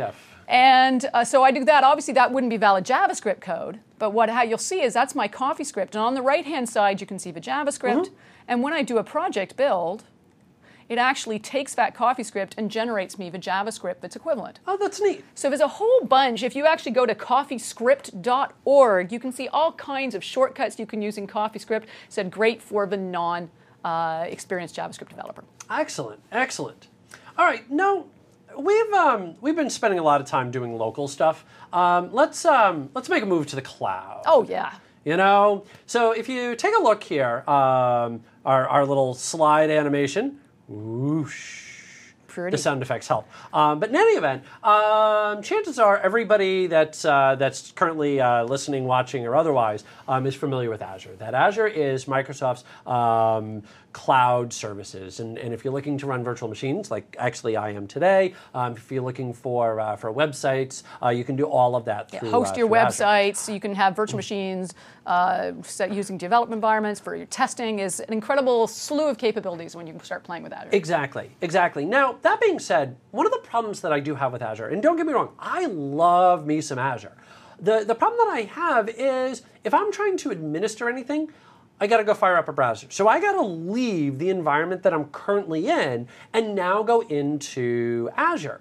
And uh, so I do that. Obviously, that wouldn't be valid JavaScript code. But what how you'll see is that's my CoffeeScript. And on the right-hand side, you can see the JavaScript. Mm-hmm. And when I do a project build, it actually takes that CoffeeScript and generates me the JavaScript that's equivalent. Oh, that's neat. So there's a whole bunch. If you actually go to coffeescript dot org, you can see all kinds of shortcuts you can use in CoffeeScript. It's said great for the non-experienced uh, JavaScript developer. Excellent, excellent. All right, now we've um, we've been spending a lot of time doing local stuff. Um, let's um, let's make a move to the cloud. Oh yeah. You know, so if you take a look here, um, our our little slide animation. Whoosh. Pretty. The sound effects help. Um, but in any event, um, chances are everybody that's uh, that's currently uh, listening, watching, or otherwise um, is familiar with Azure. That Azure is Microsoft's um, cloud services, and, and if you're looking to run virtual machines, like actually I am today, um, if you're looking for uh, for websites, uh, you can do all of that. Yeah, through, host uh, your through websites. Azure. You can have virtual machines uh, set using development environments for your testing. Is an incredible slew of capabilities when you start playing with Azure. Exactly, exactly. Now, that being said, one of the problems that I do have with Azure, and don't get me wrong, I love me some Azure. The, the problem that I have is if I'm trying to administer anything, I got to go fire up a browser. So I got to leave the environment that I'm currently in and now go into Azure.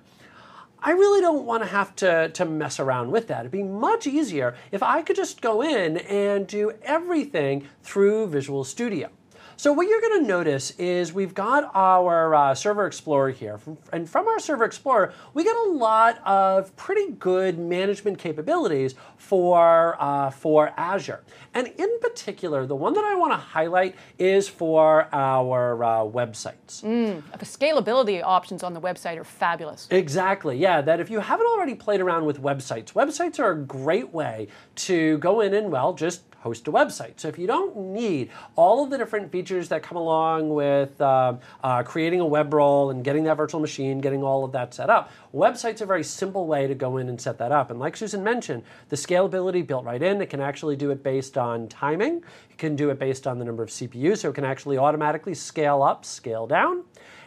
I really don't want to have to, to mess around with that. It'd be much easier if I could just go in and do everything through Visual Studio. So what you're going to notice is we've got our uh, Server Explorer here. And from our Server Explorer, we get a lot of pretty good management capabilities for, uh, for Azure. And in particular, the one that I want to highlight is for our uh, websites. Mm, the scalability options on the website are fabulous. Exactly, yeah, that if you haven't already played around with websites, websites are a great way to go in and, well, just host a website. So if you don't need all of the different features that come along with uh, uh, creating a web role and getting that virtual machine, getting all of that set up, website's a very simple way to go in and set that up. And like Susan mentioned, the scalability built right in. It can actually do it based on timing. It can do it based on the number of C P Us, so it can actually automatically scale up, scale down.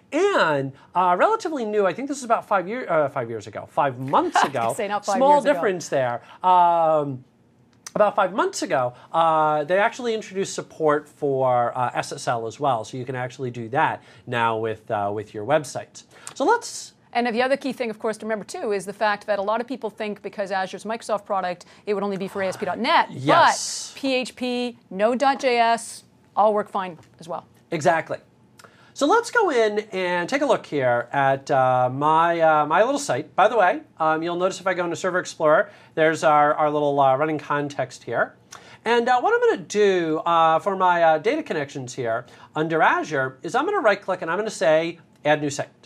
And uh, relatively new, I think this is about five, year, uh, five years ago, five months ago. Say not five Small years ago. difference there. Um, About five months ago, uh, they actually introduced support for uh, S S L as well, so you can actually do that now with uh, with your websites. So let's. And the other key thing, of course, to remember too is the fact that a lot of people think because Azure's a Microsoft product, it would only be for A S P dot net. Yes. But P H P, Node.js, all work fine as well. Exactly. So let's go in and take a look here at uh, my uh, my little site. By the way, um, you'll notice if I go into Server Explorer, there's our, our little uh, running context here. And uh, what I'm going to do uh, for my uh, data connections here under Azure is I'm going to right-click and I'm going to say Add New Site.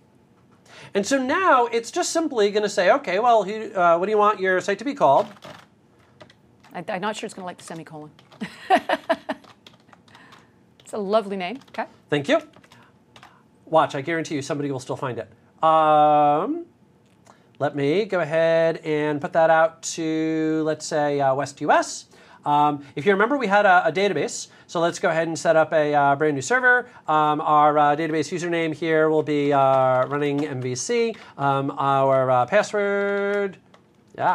And so now it's just simply going to say, okay, well, who, uh, what do you want your site to be called? I, I'm not sure it's going to like the semicolon. It's a lovely name. Okay. Thank you. Watch, I guarantee you somebody will still find it. Um, let me go ahead and put that out to, let's say, uh, West U S. Um, if you remember, we had a, a database, so let's go ahead and set up a uh, brand new server. Um, our uh, database username here will be uh, running M V C. Um, our uh, password, yeah.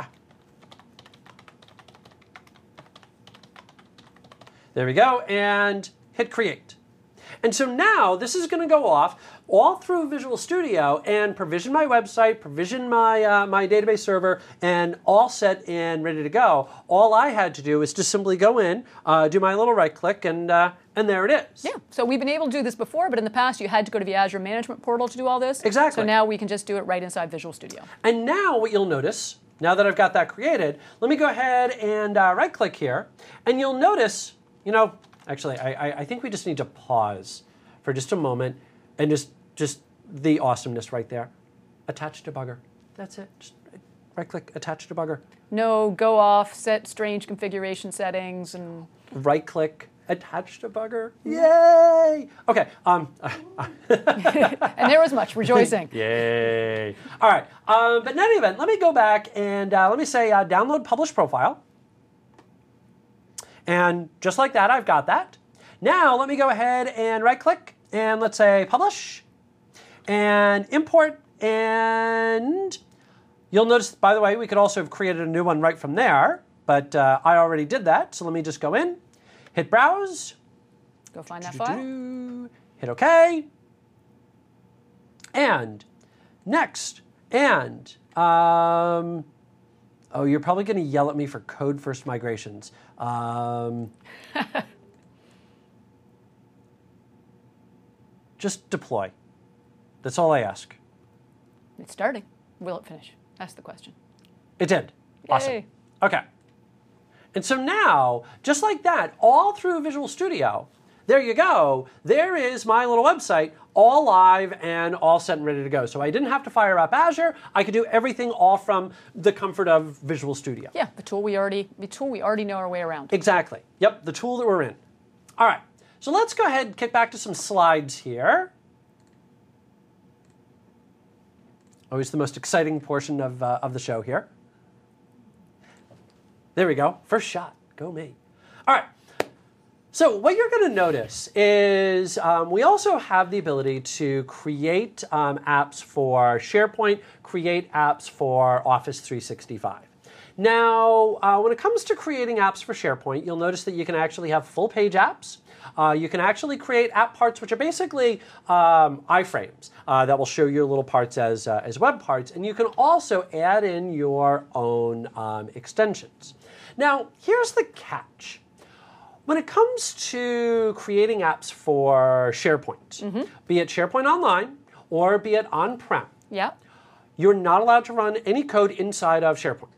There we go, and hit create. And so now this is going to go off all through Visual Studio and provision my website, provision my uh, my database server, and all set and ready to go. All I had to do is just simply go in, uh, do my little right click, and uh, and there it is. Yeah. So we've been able to do this before, but in the past you had to go to the Azure Management Portal to do all this. Exactly. So now we can just do it right inside Visual Studio. And now what you'll notice, now that I've got that created, let me go ahead and uh, right click here, and you'll notice, you know, actually, I, I think we just need to pause for just a moment and just just the awesomeness right there. Attach debugger. That's it. Just right-click, attach debugger. No go off, set strange configuration settings, and right-click, attach debugger. Yay! Okay. Um. And there was much rejoicing. Yay! All right. Um, but in any event, let me go back and uh, let me say uh, download publish profile. And just like that, I've got that. Now let me go ahead and right-click and let's say publish and import, and You'll notice, by the way, we could also have created a new one right from there, but uh, I already did that. So let me just go in, hit Browse. Go find that file. Hit OK. And next, and, um, oh, you're probably going to yell at me for code first migrations. Um, just deploy. That's all I ask. It's starting. Will it finish? That's the question. It did. Awesome. Yay. Okay. And so now, just like that, all through Visual Studio, there you go. There is my little website, all live and all set and ready to go. So I didn't have to fire up Azure. I could do everything all from the comfort of Visual Studio. Yeah, the tool we already, the tool we already know our way around. Exactly. Yep, the tool that we're in. All right. So let's go ahead and kick back to some slides here. Always the most exciting portion of, uh, of the show here. There we go. First shot. Go me. All right. So what you're going to notice is um, we also have the ability to create um, apps for SharePoint, create apps for Office three sixty-five. Now, uh, when it comes to creating apps for SharePoint, you'll notice that you can actually have full-page apps. Uh, you can actually create app parts, which are basically um, iframes uh, that will show your little parts as, uh, as web parts. And you can also add in your own um, extensions. Now, here's the catch. When it comes to creating apps for SharePoint, mm-hmm. be it SharePoint Online or be it on-prem, yeah. you're not allowed to run any code inside of SharePoint.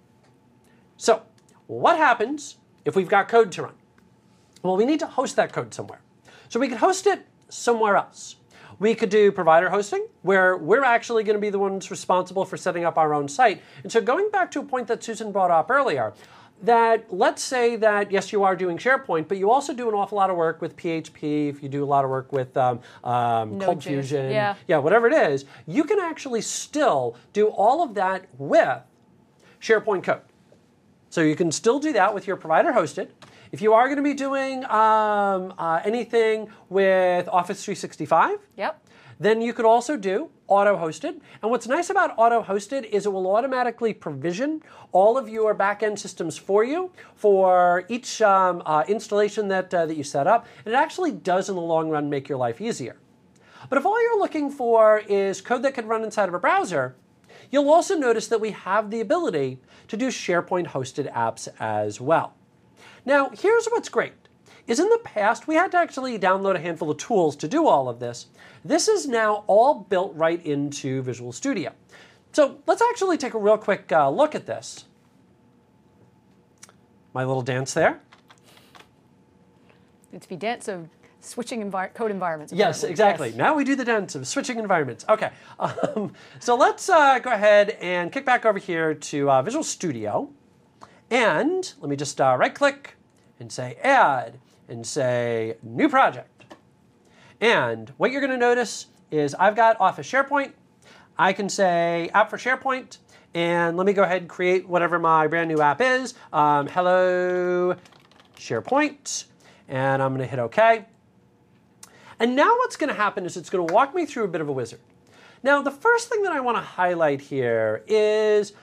So what happens if we've got code to run? Well, we need to host that code somewhere. So we could host it somewhere else. We could do provider hosting, where we're actually going to be the ones responsible for setting up our own site. And so going back to a point that Susan brought up earlier, that let's say that, yes, you are doing SharePoint, but you also do an awful lot of work with P H P, if you do a lot of work with um, um, Cold Fusion, yeah. yeah, whatever it is, you can actually still do all of that with SharePoint code. So you can still do that with your provider hosted. If you are going to be doing um, uh, anything with Office three sixty-five, yep. then you could also do auto-hosted. And what's nice about auto-hosted is it will automatically provision all of your back-end systems for you for each um, uh, installation that, uh, that you set up. And it actually does, in the long run, make your life easier. But if all you're looking for is code that can run inside of a browser, you'll also notice that we have the ability to do SharePoint-hosted apps as well. Now, here's what's great, is in the past, we had to actually download a handful of tools to do all of this. This is now all built right into Visual Studio. So let's actually take a real quick uh, look at this. My little dance there. It's the dance of switching envi code environments. Yes, exactly. Yes. Now we do the dance of switching environments. Okay, um, so let's uh, go ahead and kick back over here to uh, Visual Studio. And let me just uh, right-click and say Add and say New Project. And what you're going to notice is I've got Office SharePoint. I can say App for SharePoint. And let me go ahead and create whatever my brand new app is. Um, hello SharePoint. And I'm going to hit OK. And now what's going to happen is it's going to walk me through a bit of a wizard. Now, the first thing that I want to highlight here is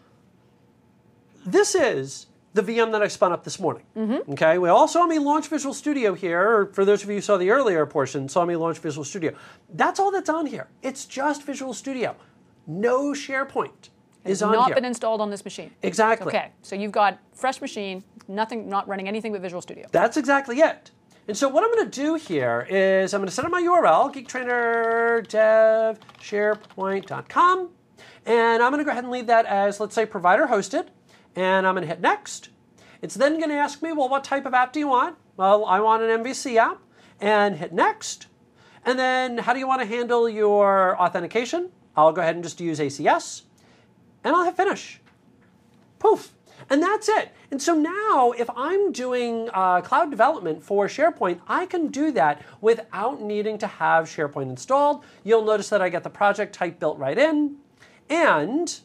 this is the V M that I spun up this morning. Mm-hmm. Okay, we all saw me launch Visual Studio here, or for those of you who saw the earlier portion, saw me launch Visual Studio. That's all that's on here. It's just Visual Studio. No SharePoint is on here. Not been installed on this machine. Exactly. Okay, so you've got fresh machine, nothing, not running anything but Visual Studio. That's exactly it. And so what I'm going to do here is I'm going to set up my U R L, geek trainer dev sharepoint dot com, and I'm going to go ahead and leave that as, let's say, provider hosted. And I'm going to hit Next. It's then going to ask me, well, what type of app do you want? Well, I want an M V C app. And hit Next. And then how do you want to handle your authentication? I'll go ahead and just use A C S. And I'll hit Finish. Poof. And that's it. And so now, if I'm doing uh, cloud development for SharePoint, I can do that without needing to have SharePoint installed. You'll notice that I get the project type built right in. And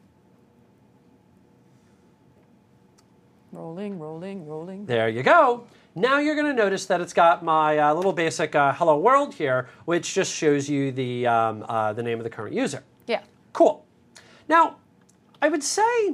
rolling, rolling, rolling. There you go. Now you're going to notice that it's got my uh, little basic uh, hello world here, which just shows you the, um, uh, the name of the current user. Yeah. Cool. Now, I would say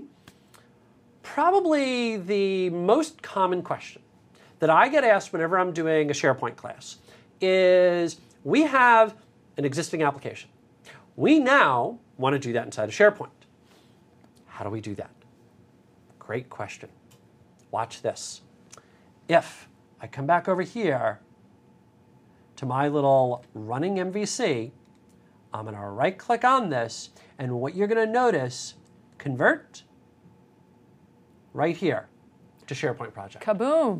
probably the most common question that I get asked whenever I'm doing a SharePoint class is, we have an existing application. We now want to do that inside of SharePoint. How do we do that? Great question. Watch this. If I come back over here to my little running M V C, I'm going to right click on this, and what you're going to notice, convert right here to SharePoint project. Kaboom.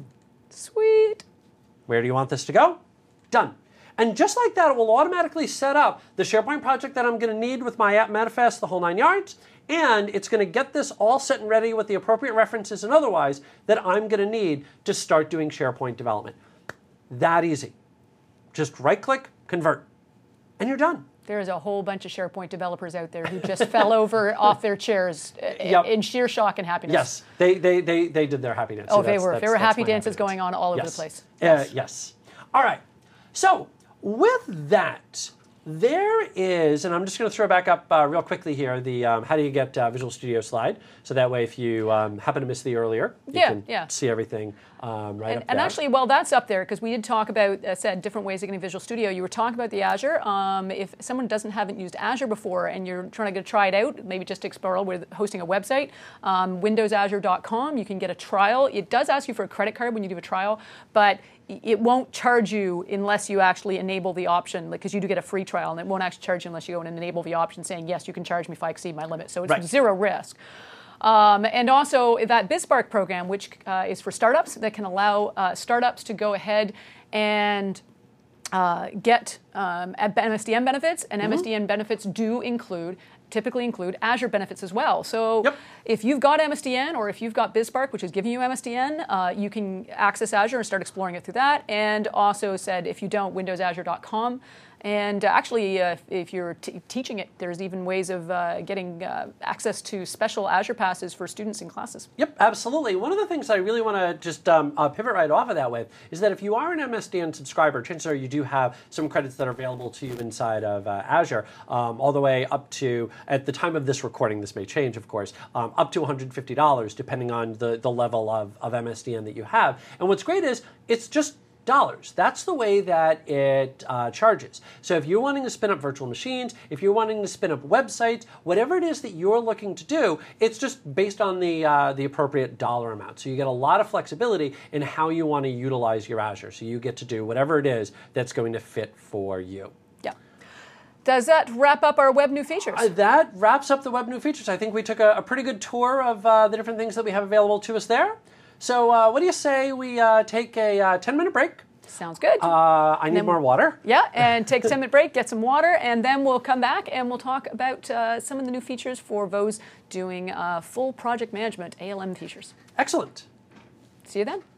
Sweet. Where do you want this to go? Done. And just like that, it will automatically set up the SharePoint project that I'm going to need with my app manifest, the whole nine yards, and it's going to get this all set and ready with the appropriate references and otherwise that I'm going to need to start doing SharePoint development. That easy. Just right-click, convert, and you're done. There's a whole bunch of SharePoint developers out there who just fell over off their chairs Yep. in sheer shock and happiness. Yes, they they they, they did their happy dance. Oh, So they that's- were. that's- There were that's happy my dances dance. going on all over Yes. the place. Uh, yes. All right. So with that, there is, and I'm just going to throw back up uh, real quickly here, the um, how do you get uh, Visual Studio slide. So that way, if you um, happen to miss the earlier, you Yeah, can yeah. see everything um, right And, up and there. actually, well, that's up there because we did talk about, uh, said different ways of getting Visual Studio. You were talking about the Azure. Um, if someone doesn't haven't used Azure before and you're trying to get, try it out, maybe just explore with hosting a website, um, windows azure dot com. You can get a trial. It does ask you for a credit card when you do a trial, but it won't charge you unless you actually enable the option, because you do get a free trial, and it won't actually charge you unless you go and enable the option saying, yes, you can charge me if I exceed my limit. So it's Right. zero risk. Um, and also that BizSpark program, which uh, is for startups, that can allow uh, startups to go ahead and uh, get um, M S D N benefits, and mm-hmm. M S D N benefits do include, typically include Azure benefits as well. So Yep. if you've got M S D N or if you've got BizSpark, which is giving you M S D N, uh, you can access Azure and start exploring it through that. And also said, if you don't, windows azure dot com. And actually, uh, if you're t- teaching it, there's even ways of uh, getting uh, access to special Azure passes for students in classes. Yep, absolutely. One of the things I really want to just um, uh, pivot right off of that with is that if you are an M S D N subscriber, chances are you do have some credits that are available to you inside of uh, Azure, um, all the way up to, at the time of this recording, this may change, of course, um, up to one hundred fifty dollars, depending on the, the level of, of M S D N that you have. And what's great is it's just dollars. That's the way that it uh, charges. So if you're wanting to spin up virtual machines, if you're wanting to spin up websites, whatever it is that you're looking to do, it's just based on the uh, the appropriate dollar amount. So you get a lot of flexibility in how you want to utilize your Azure. So you get to do whatever it is that's going to fit for you. Yeah. Does that wrap up our web new features? Uh, that wraps up the web new features. I think we took a, a pretty good tour of uh, the different things that we have available to us there. So uh, what do you say we uh, take a uh, ten minute break? Sounds good. Uh, I need then, more water. Yeah, and take a ten minute break, get some water, and then we'll come back and we'll talk about uh, some of the new features for those doing uh, full project management, A L M features. Excellent. See you then.